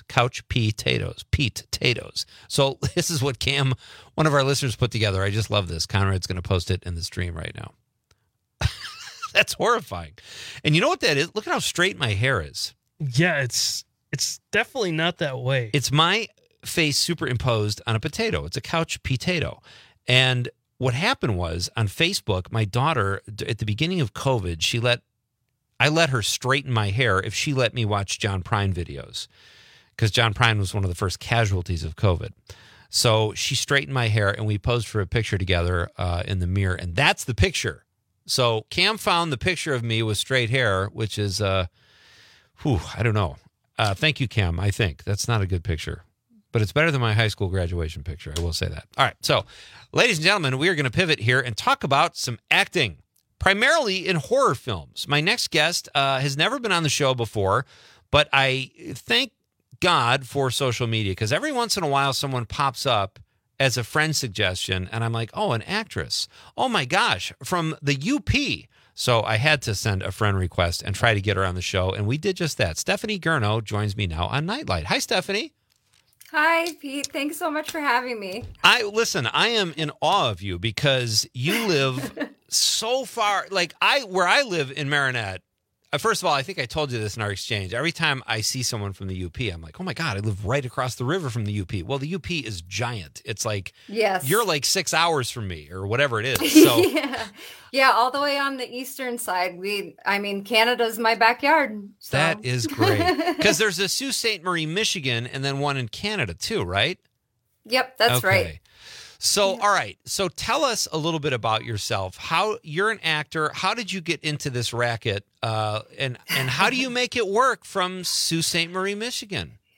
Pete-taters. So this is what Cam, one of our listeners, put together. I just love this. Conrad's going to post it in the stream right now. That's horrifying. And you know what that is? Look at how straight my hair is. Yeah, it's definitely not that way. It's my face superimposed on a potato. It's a couch potato. And what happened was, on Facebook, my daughter, at the beginning of COVID, I let her straighten my hair if she let me watch John Prine videos, because John Prine was one of the first casualties of COVID. So she straightened my hair, and we posed for a picture together in the mirror, and that's the picture. So Cam found the picture of me with straight hair, which is, I don't know. Thank you, Cam, I think. That's not a good picture, but it's better than my high school graduation picture. I will say that. All right, so ladies and gentlemen, we are going to pivot here and talk about some acting. Primarily in horror films. My next guest has never been on the show before, but I thank God for social media, because every once in a while someone pops up as a friend suggestion, and I'm like, oh, an actress. Oh, my gosh, from the UP. So I had to send a friend request and try to get her on the show, and we did just that. Stephanie Gurno joins me now on Nightlight. Hi, Stephanie. Hi, Pete. Thanks so much for having me. Listen, I am in awe of you because you live so far. Where I live in Marinette, first of all, I think I told you this in our exchange. Every time I see someone from the UP, I'm like, oh my God, I live right across the river from the UP. Well, the UP is giant. It's like, yes, you're like 6 hours from me or whatever it is. So yeah, all the way on the eastern side. Canada's my backyard. So. That is great. Because there's a Sault Ste. Marie, Michigan, and then one in Canada too, right? Yep, that's right. So, all right. So tell us a little bit about yourself. How you're an actor. How did you get into this racket? And how do you make it work from Sault Ste. Marie, Michigan?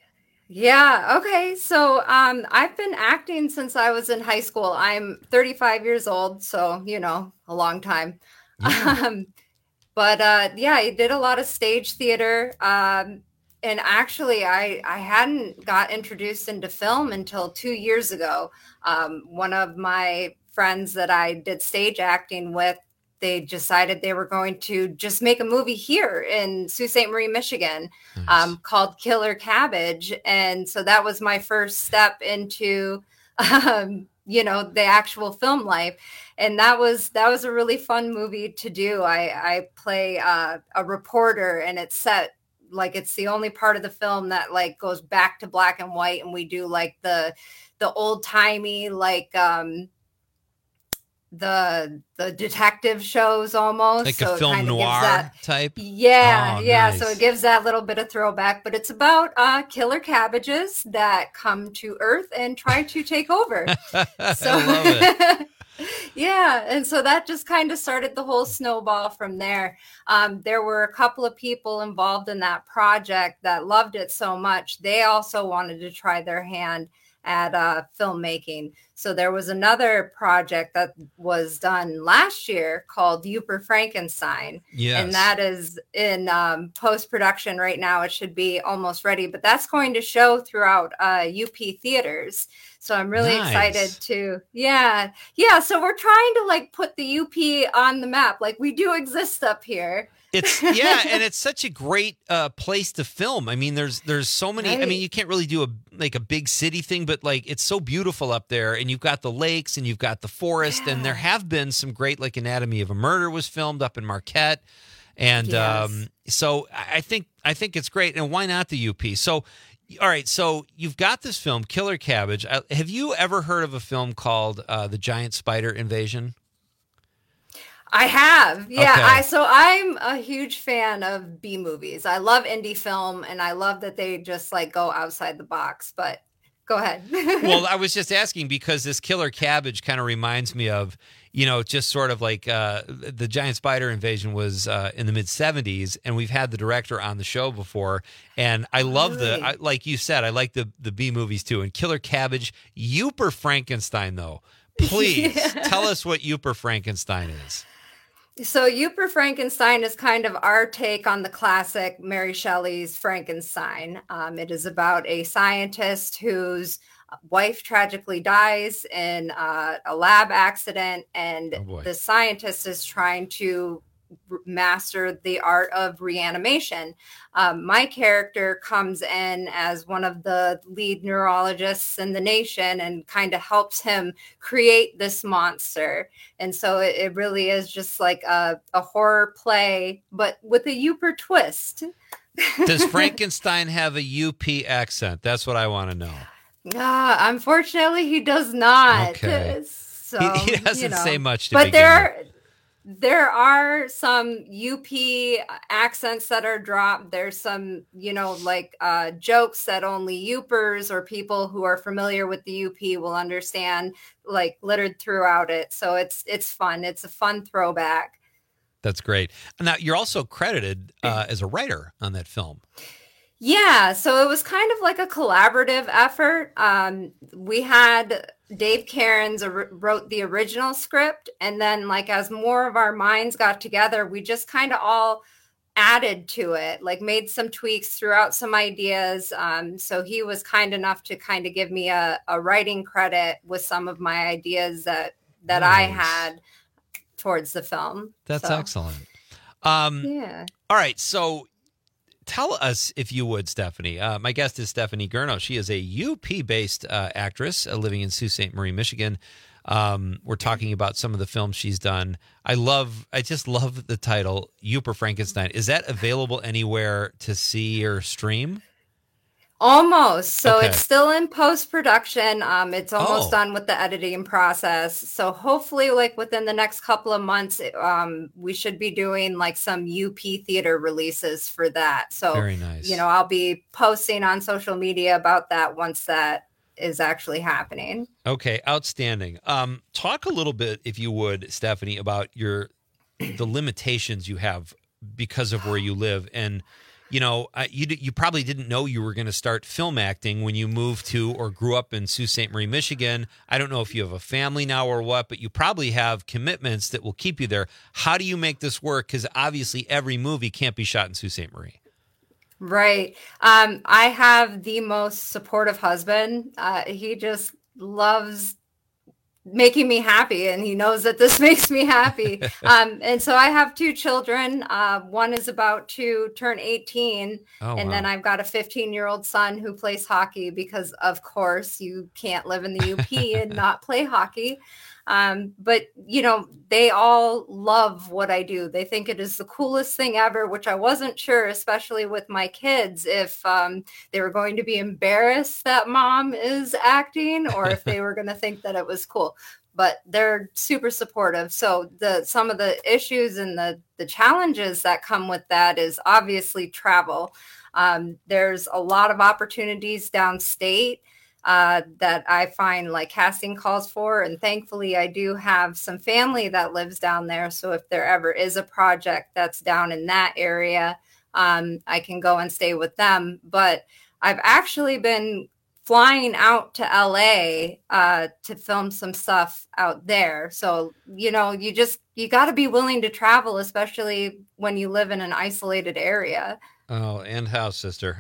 Yeah. Okay. So I've been acting since I was in high school. I'm 35 years old, so a long time. Yeah. But yeah, I did a lot of stage theater. And actually, I hadn't got introduced into film until 2 years ago. One of my friends that I did stage acting with, they decided they were going to just make a movie here in Sault Ste. Marie, Michigan, called Killer Cabbage. And so that was my first step into, the actual film life. And that was a really fun movie to do. I play a reporter, and it's set like it's the only part of the film that like goes back to black and white. And we do like the old timey, like, the detective shows almost, like so a film noir type. Yeah. Nice. So it gives that little bit of throwback, but it's about killer cabbages that come to Earth and try to take over. So I love it. yeah, and so that just kind of started the whole snowball from there. There were a couple of people involved in that project that loved it so much, they also wanted to try their hand at filmmaking. So there was another project that was done last year called Youper Frankenstein. Yes. And that is in post-production right now. It should be almost ready, but that's going to show throughout UP theaters. So I'm really excited to, yeah. So we're trying to like put the UP on the map. Like we do exist up here. It's and it's such a great place to film. I mean, there's so many. Right. I mean, you can't really do a big city thing, but like it's so beautiful up there, and you've got the lakes and you've got the forest, and there have been some great, like Anatomy of a Murder was filmed up in Marquette, and so I think it's great. And why not the UP? So, all right, so you've got this film, Killer Cabbage. Have you ever heard of a film called The Giant Spider Invasion? I have. Yeah. Okay. So I'm a huge fan of B movies. I love indie film, and I love that they just like go outside the box, but go ahead. Well, I was just asking because this Killer Cabbage kind of reminds me of, just sort of like the Giant Spider Invasion was in the mid-'70s, and we've had the director on the show before, and I love like you said, I like the B movies too. And Killer Cabbage, Youper Frankenstein, though. Please tell us what Youper Frankenstein is. So Youper Frankenstein is kind of our take on the classic Mary Shelley's Frankenstein. It is about a scientist whose wife tragically dies in a lab accident, and the scientist is trying to master the art of reanimation. My character comes in as one of the lead neurologists in the nation and kind of helps him create this monster. And so it really is just like a horror play, but with a Youper twist. Does Frankenstein have a UP accent? That's what I want to know. Unfortunately, he does not. Okay. So, he doesn't say much to but begin with. There are some UP accents that are dropped. There's some, jokes that only Youpers or people who are familiar with the UP will understand, like littered throughout it. So it's fun. It's a fun throwback. That's great. Now, you're also credited as a writer on that film. Yeah, so it was kind of like a collaborative effort. We had Dave Cairns wrote the original script, and then like as more of our minds got together, we just kind of all added to it, like made some tweaks throughout some ideas. So he was kind enough to kind of give me a writing credit with some of my ideas that Nice. I had towards the film. That's So, excellent. yeah. All right, so tell us, if you would, Stephanie. My guest is Stephanie Gurno. She is a UP-based actress living in Sault Ste. Marie, Michigan. We're talking about some of the films she's done. I just love the title, Youper Frankenstein. Is that available anywhere to see or stream? Almost. So Okay. it's still in post-production. It's almost Oh. done with the editing process. So hopefully like within the next couple of months, we should be doing like some UP theater releases for that. So, Very nice. I'll be posting on social media about that once that is actually happening. Okay, outstanding. Talk a little bit, if you would, Stephanie, about the limitations you have because of where you live. And, you probably didn't know you were going to start film acting when you moved to or grew up in Sault Ste. Marie, Michigan. I don't know if you have a family now or what, but you probably have commitments that will keep you there. How do you make this work? Because obviously every movie can't be shot in Sault Ste. Marie. Right. I have the most supportive husband. He just loves making me happy, and he knows that this makes me happy. And so I have 2 children. One is about to turn 18, and then I've got a 15-year-old son who plays hockey because, of course, you can't live in the UP and not play hockey. But, they all love what I do. They think it is the coolest thing ever, which I wasn't sure, especially with my kids, if they were going to be embarrassed that mom is acting or if they were going to think that it was cool. But they're super supportive. So some of the issues and the challenges that come with that is obviously travel. There's a lot of opportunities downstate that I find like casting calls for. And thankfully, I do have some family that lives down there. So if there ever is a project that's down in that area, I can go and stay with them. But I've actually been flying out to LA to film some stuff out there. So, you got to be willing to travel, especially when you live in an isolated area. Oh, and how, sister?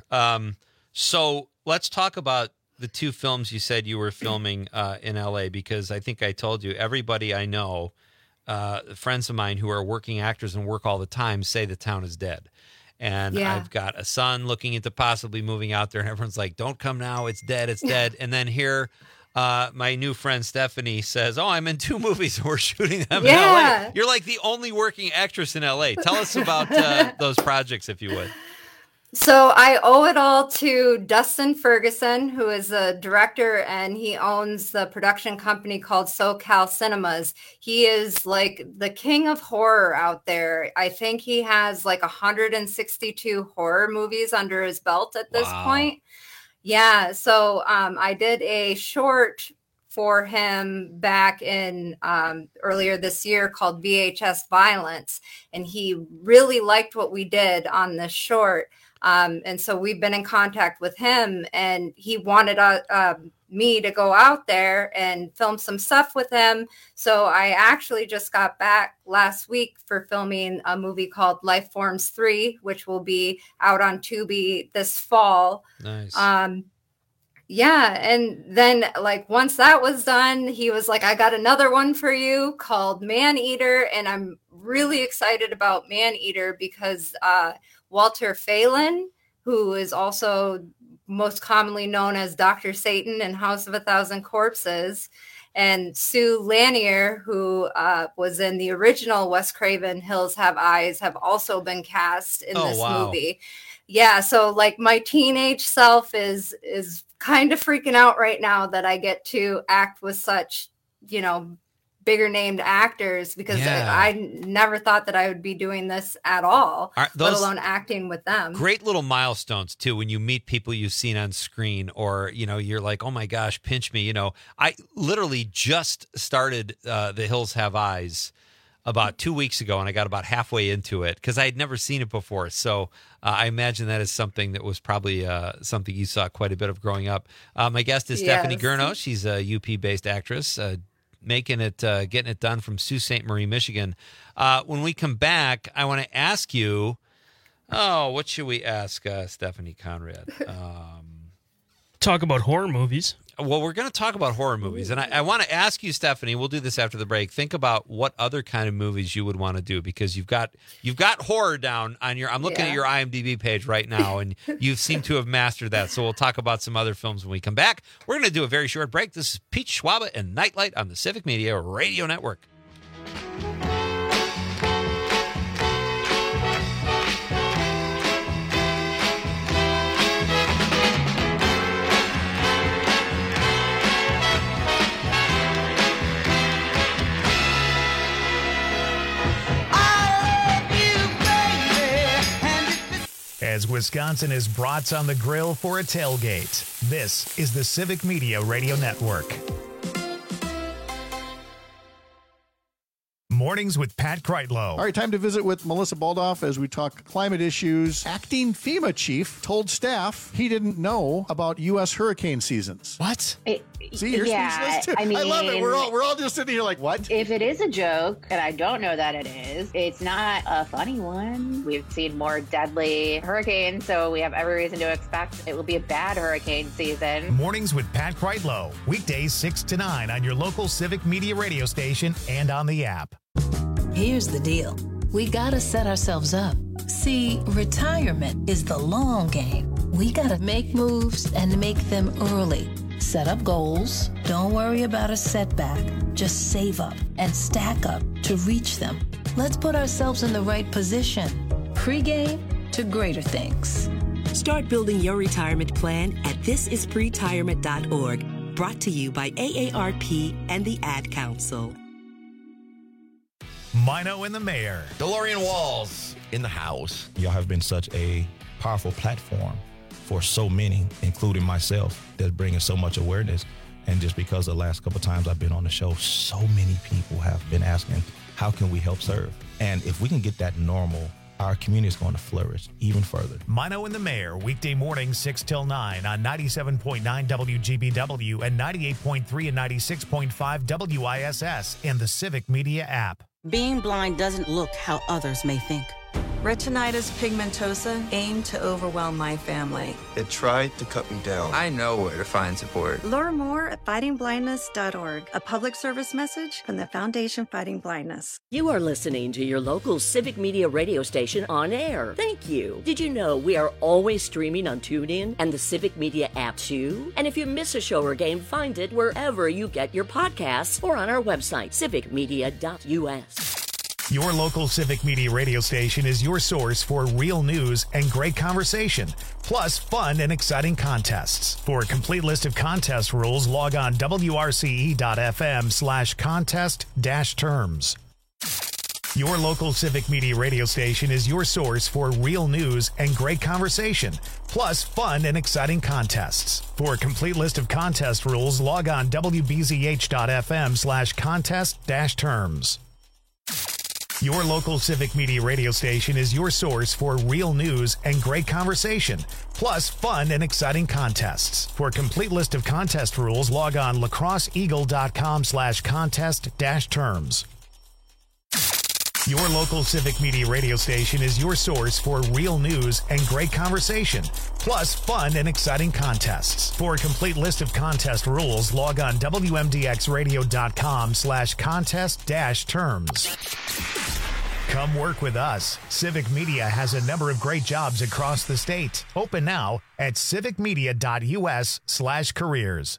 So let's talk about the 2 films you said you were filming in LA, because I think I told you, everybody I know, friends of mine who are working actors and work all the time, say the town is dead. And I've got a son looking into possibly moving out there, and everyone's like, don't come now, it's dead, it's dead. And then here, my new friend Stephanie says, oh, I'm in 2 movies and we're shooting them in LA. You're like the only working actress in LA. Tell us about those projects, if you would. So I owe it all to Dustin Ferguson, who is a director, and he owns the production company called SoCal Cinemas. He is like the king of horror out there. I think he has like 162 horror movies under his belt at this point. Yeah. So I did a short for him back in earlier this year called VHS Violence, and he really liked what we did on this short. And so we've been in contact with him, and he wanted me to go out there and film some stuff with him. So I actually just got back last week for filming a movie called Life Forms 3, which will be out on Tubi this fall. Nice. Yeah. And then once that was done, he was like, I got another one for you called Man Eater. And I'm really excited about Man Eater because Walter Phelan, who is also most commonly known as Dr. Satan in House of a Thousand Corpses, and Sue Lanier, who was in the original Wes Craven Hills Have Eyes, have also been cast in this movie. Yeah, so my teenage self is kind of freaking out right now that I get to act with such, bigger named actors, because I never thought that I would be doing this at all, let alone acting with them. Great little milestones too, when you meet people you've seen on screen, or you're like, oh my gosh, pinch me. I literally just started The Hills Have Eyes about 2 weeks ago, and I got about halfway into it because I had never seen it before. So I imagine that is something that was probably something you saw quite a bit of growing up. My guest is Stephanie Gurno. She's a UP-based actress, getting it done from Sault Ste. Marie, Michigan. When we come back, I want to ask you, what should we ask Stephanie Conrad? Talk about horror movies. Well, we're going to talk about horror movies, and I want to ask you, Stephanie, we'll do this after the break, think about what other kind of movies you would want to do, because you've got horror down on your, I'm looking at your IMDb page right now, and you seem to have mastered that, so we'll talk about some other films when we come back. We're going to do a very short break. This is Pete Schwaba and Nightlight on the Civic Media Radio Network. As Wisconsin is brats on the grill for a tailgate, this is the Civic Media Radio Network. Mornings with Pat Kreitlow. All right, time to visit with Melissa Baldoff as we talk climate issues. Acting FEMA chief told staff he didn't know about U.S. hurricane seasons. What? See, you're speechless too. I mean, I love it. We're all just sitting here like, what? If it is a joke, and I don't know that it is, it's not a funny one. We've seen more deadly hurricanes, so we have every reason to expect it will be a bad hurricane season. Mornings with Pat Kreitlow. Weekdays 6 to 9 on your local Civic Media radio station and on the app. Here's the deal. We gotta set ourselves up. See, retirement is the long game. We gotta make moves and make them early. Set up goals. Don't worry about a setback. Just save up and stack up to reach them. Let's put ourselves in the right position. Pre-game to greater things. Start building your retirement plan at thisispretirement.org. Brought to you by AARP and the Ad Council. Mino and the Mayor. DeLorean Walls in the house. Y'all have been such a powerful platform for so many, including myself, that's bringing so much awareness. And just because the last couple of times I've been on the show, so many people have been asking, how can we help serve? And if we can get that normal, our community is going to flourish even further. Mino and the Mayor, weekday mornings 6 till 9 on 97.9 WGBW and 98.3 and 96.5 WISS and the Civic Media app. Being blind doesn't look how others may think. Retinitis pigmentosa aimed to overwhelm my family. It tried to cut me down. I know where to find support. Learn more at fightingblindness.org, a public service message from the Foundation Fighting Blindness. You are listening to your local Civic Media radio station on air. Thank you. Did you know we are always streaming on TuneIn and the Civic Media app too? And if you miss a show or game, find it wherever you get your podcasts or on our website, civicmedia.us. Your local Civic Media radio station is your source for real news and great conversation, plus fun and exciting contests. For a complete list of contest rules, log on wrce.fm/contest-terms. Your local Civic Media radio station is your source for real news and great conversation, plus fun and exciting contests. For a complete list of contest rules, log on wbzh.fm/contest-terms. Your local Civic Media radio station is your source for real news and great conversation, plus fun and exciting contests. For a complete list of contest rules, log on lacrosseeagle.com/contest-terms. Your local Civic Media radio station is your source for real news and great conversation, plus fun and exciting contests. For a complete list of contest rules, log on wmdxradio.com/contest-terms. Come work with us. Civic Media has a number of great jobs across the state. Open now at civicmedia.us/careers.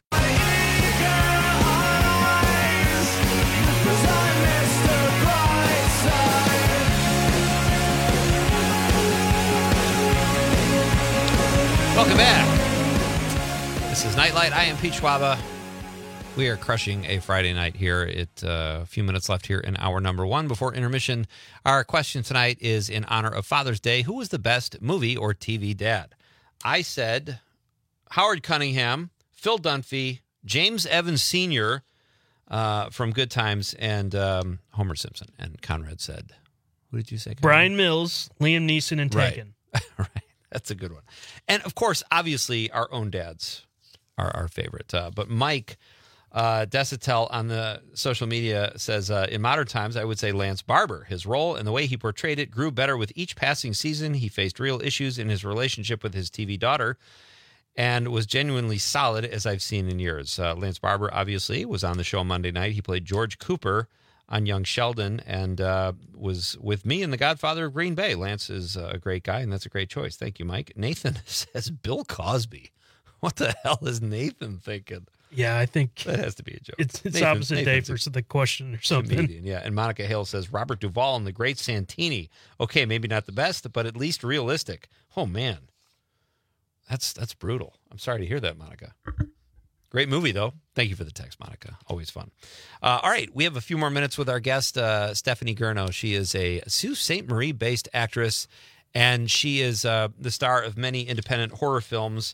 Welcome back. This is Nightlight. I am Pete Schwaba. We are crushing a Friday night here. A few minutes left here in hour number one before intermission. Our question tonight is in honor of Father's Day. Who was the best movie or TV dad? I said Howard Cunningham, Phil Dunphy, James Evans Sr. From Good Times, and Homer Simpson. And Conrad said, who did you say, Conrad? Brian Mills, Liam Neeson, and Taken. Right. That's a good one. And, of course, obviously, our own dads are our favorite. But Mike Desitel on the social media says, in modern times, I would say Lance Barber. His role and the way he portrayed it grew better with each passing season. He faced real issues in his relationship with his TV daughter and was genuinely solid, as I've seen in years. Lance Barber, obviously, was on the show Monday night. He played George Cooper on Young Sheldon and was with me in The Godfather of Green Bay. Lance is a great guy, and that's a great choice. Thank you, Mike. Nathan says Bill Cosby. What the hell is Nathan thinking? Yeah, I think that has to be a joke. It's opposite day for the question or something. Comedian, yeah. And Monica Hale says Robert Duvall and the Great Santini. Okay, maybe not the best, but at least realistic. Oh man, that's brutal. I'm sorry to hear that, Monica. Great movie, though. Thank you for the text, Monica. Always fun. All right, we have a few more minutes with our guest, Stephanie Gurno. She is a Sault Ste. Marie-based actress, and she is the star of many independent horror films.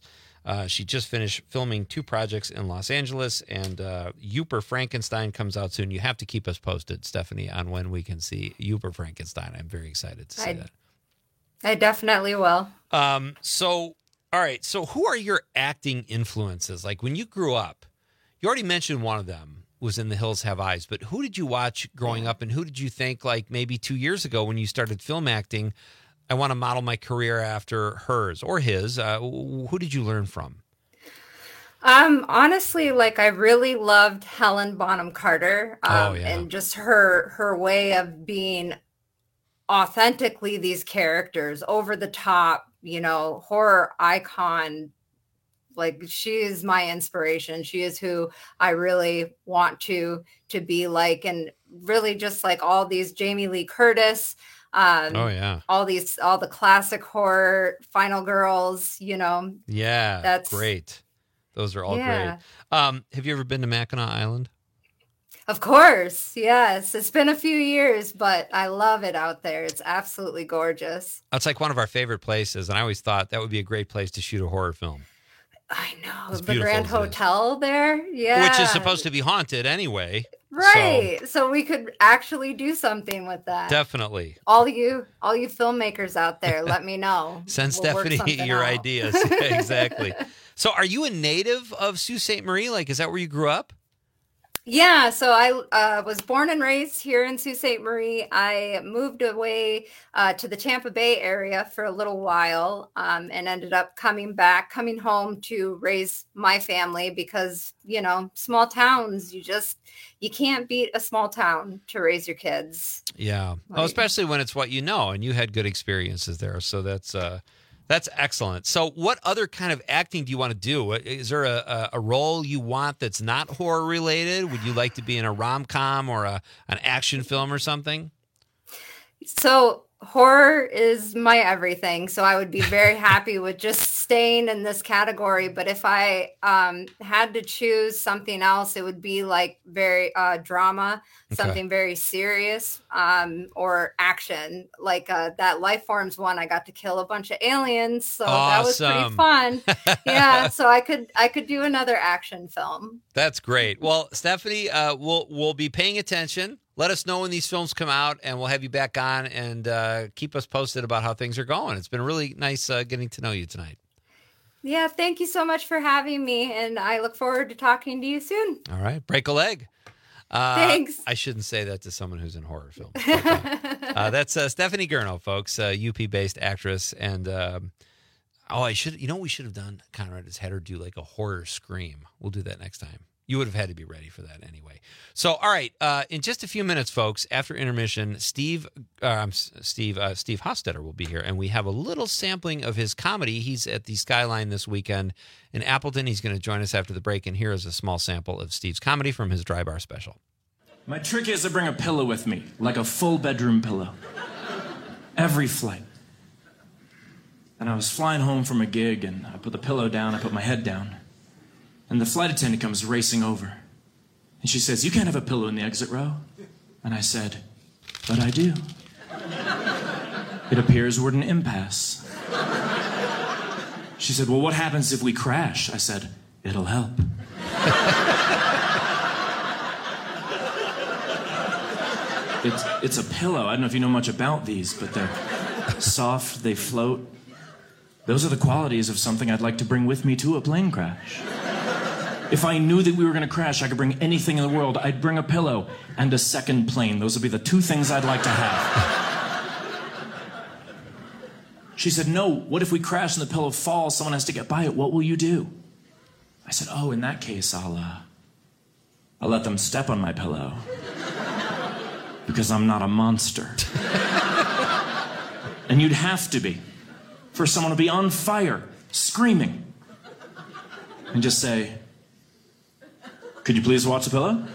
She just finished filming 2 projects in Los Angeles, and Uper Frankenstein comes out soon. You have to keep us posted, Stephanie, on when we can see Uper Frankenstein. I'm very excited to see that. I definitely will. So, all right. So who are your acting influences? Like when you grew up, you already mentioned one of them was In the Hills Have Eyes, but who did you watch growing up, and who did you think, like maybe 2 years ago when you started film acting, I want to model my career after hers or his? Who did you learn from? Honestly, like I really loved Helen Bonham Carter, and just her way of being authentically these characters, over the top, horror icon. Like she is my inspiration. She is who I really want to be like, and really just like all these Jamie Lee Curtis, all the classic horror, Final Girls, Yeah, that's great. Those are all great. Have you ever been to Mackinac Island? Of course, yes. It's been a few years, but I love it out there. It's absolutely gorgeous. It's like one of our favorite places, and I always thought that would be a great place to shoot a horror film. I know. The Grand Hotel there. Yeah. Which is supposed to be haunted anyway. Right. So we could actually do something with that. Definitely. All you filmmakers out there, let me know. Send Stephanie your ideas. Exactly. So are you a native of Sault Ste. Marie? Like, is that where you grew up? Yeah, so I was born and raised here in Sault Ste. Marie. I moved away to the Tampa Bay area for a little while, and ended up coming home to raise my family because, small towns, you can't beat a small town to raise your kids. Yeah. Well, especially when it's what you know, and you had good experiences there. So that's excellent. So what other kind of acting do you want to do? Is there a role you want that's not horror related? Would you like to be in a rom-com or an action film or something? So horror is my everything. So I would be very happy with just staying in this category. But if I had to choose something else, it would be like very drama, something very serious, or action. Like that Life Forms one, I got to kill a bunch of aliens. So that was pretty fun. Yeah. So I could do another action film. That's great. Well, Stephanie, we'll be paying attention. Let us know when these films come out, and we'll have you back on and keep us posted about how things are going. It's been really nice getting to know you tonight. Yeah, thank you so much for having me, and I look forward to talking to you soon. All right, break a leg. Thanks. I shouldn't say that to someone who's in horror films. That's Stephanie Gurno, folks, UP-based actress, and we should have done, Conrad, is had her do like a horror scream. We'll do that next time. You would have had to be ready for that anyway. So, all right, in just a few minutes, folks, after intermission, Steve Hofstetter will be here, and we have a little sampling of his comedy. He's at the Skyline this weekend in Appleton. He's going to join us after the break, and here is a small sample of Steve's comedy from his Dry Bar special. My trick is to bring a pillow with me, like a full bedroom pillow. Every flight. And I was flying home from a gig, and I put the pillow down, I put my head down. And the flight attendant comes racing over. And she says, "You can't have a pillow in the exit row." And I said, "But I do. It appears we're at an impasse." She said, "Well, what happens if we crash?" I said, "It'll help." It's a pillow. I don't know if you know much about these, but they're soft, they float. Those are the qualities of something I'd like to bring with me to a plane crash. If I knew that we were going to crash, I could bring anything in the world. I'd bring a pillow and a second plane. Those would be the two things I'd like to have. She said, "No, what if we crash and the pillow falls? Someone has to get by it. What will you do?" I said, "Oh, in that case, I'll let them step on my pillow. Because I'm not a monster." And you'd have to be. For someone to be on fire, screaming. And just say, "Could you please watch the pillow?"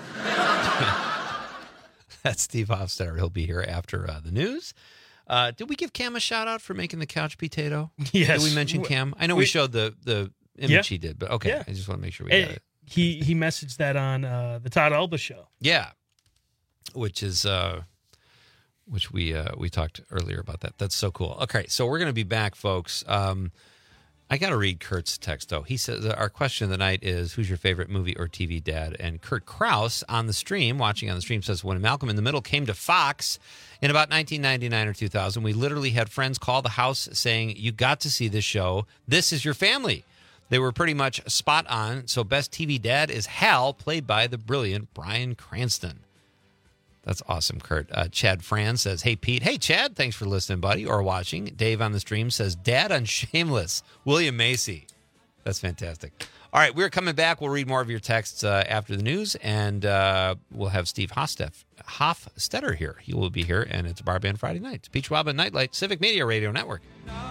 That's Steve Hofstetter. He'll be here after the news. Did we give Cam a shout out for making the couch potato? Yes. Did we mention Cam? I know we showed the image he did, but okay. Yeah. I just want to make sure we got it. He messaged that on the Todd Alba show. Yeah. Which is which we talked earlier about that. That's so cool. Okay, so we're going to be back, folks. I got to read Kurt's text, though. He says, our question of the night is, who's your favorite movie or TV dad? And Kurt Krause on the stream, watching on the stream, says, when Malcolm in the Middle came to Fox in about 1999 or 2000, we literally had friends call the house saying, you got to see this show. This is your family. They were pretty much spot on. So best TV dad is Hal, played by the brilliant Bryan Cranston. That's awesome, Kurt. Chad Fran says, hey, Pete. Hey, Chad. Thanks for listening, buddy, or watching. Dave on the stream says, Dad on Shameless. William Macy. That's fantastic. All right, we're coming back. We'll read more of your texts after the news, and we'll have Steve Hofstetter here. He will be here, and it's Bar Band Friday night. It's Pete Schwab and Nightlight, Civic Media Radio Network.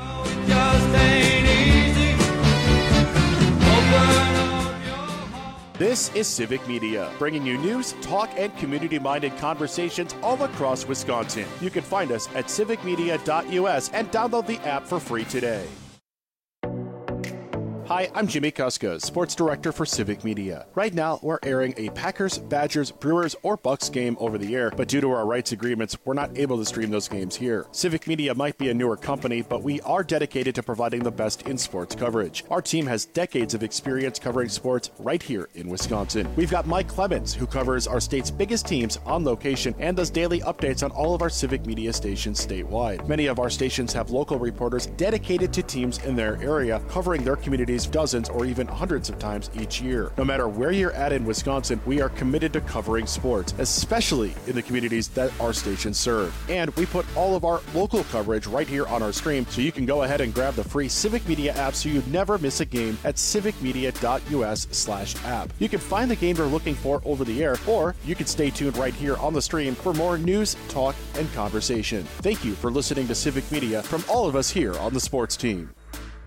This is Civic Media, bringing you news, talk, and community-minded conversations all across Wisconsin. You can find us at civicmedia.us and download the app for free today. Hi, I'm Jimmy Kuska, Sports Director for Civic Media. Right now, we're airing a Packers, Badgers, Brewers, or Bucks game over the air, but due to our rights agreements, we're not able to stream those games here. Civic Media might be a newer company, but we are dedicated to providing the best in sports coverage. Our team has decades of experience covering sports right here in Wisconsin. We've got Mike Clemens, who covers our state's biggest teams on location and does daily updates on all of our Civic Media stations statewide. Many of our stations have local reporters dedicated to teams in their area, covering their communities dozens or even hundreds of times each year. No matter where you're at in Wisconsin, we are committed to covering sports, especially in the communities that our stations serve. And we put all of our local coverage right here on our stream, so you can go ahead and grab the free Civic Media app so you never miss a game at civicmedia.us/app. You can find the game you're looking for over the air, or you can stay tuned right here on the stream for more news, talk, and conversation. Thank you for listening to Civic Media from all of us here on the sports team.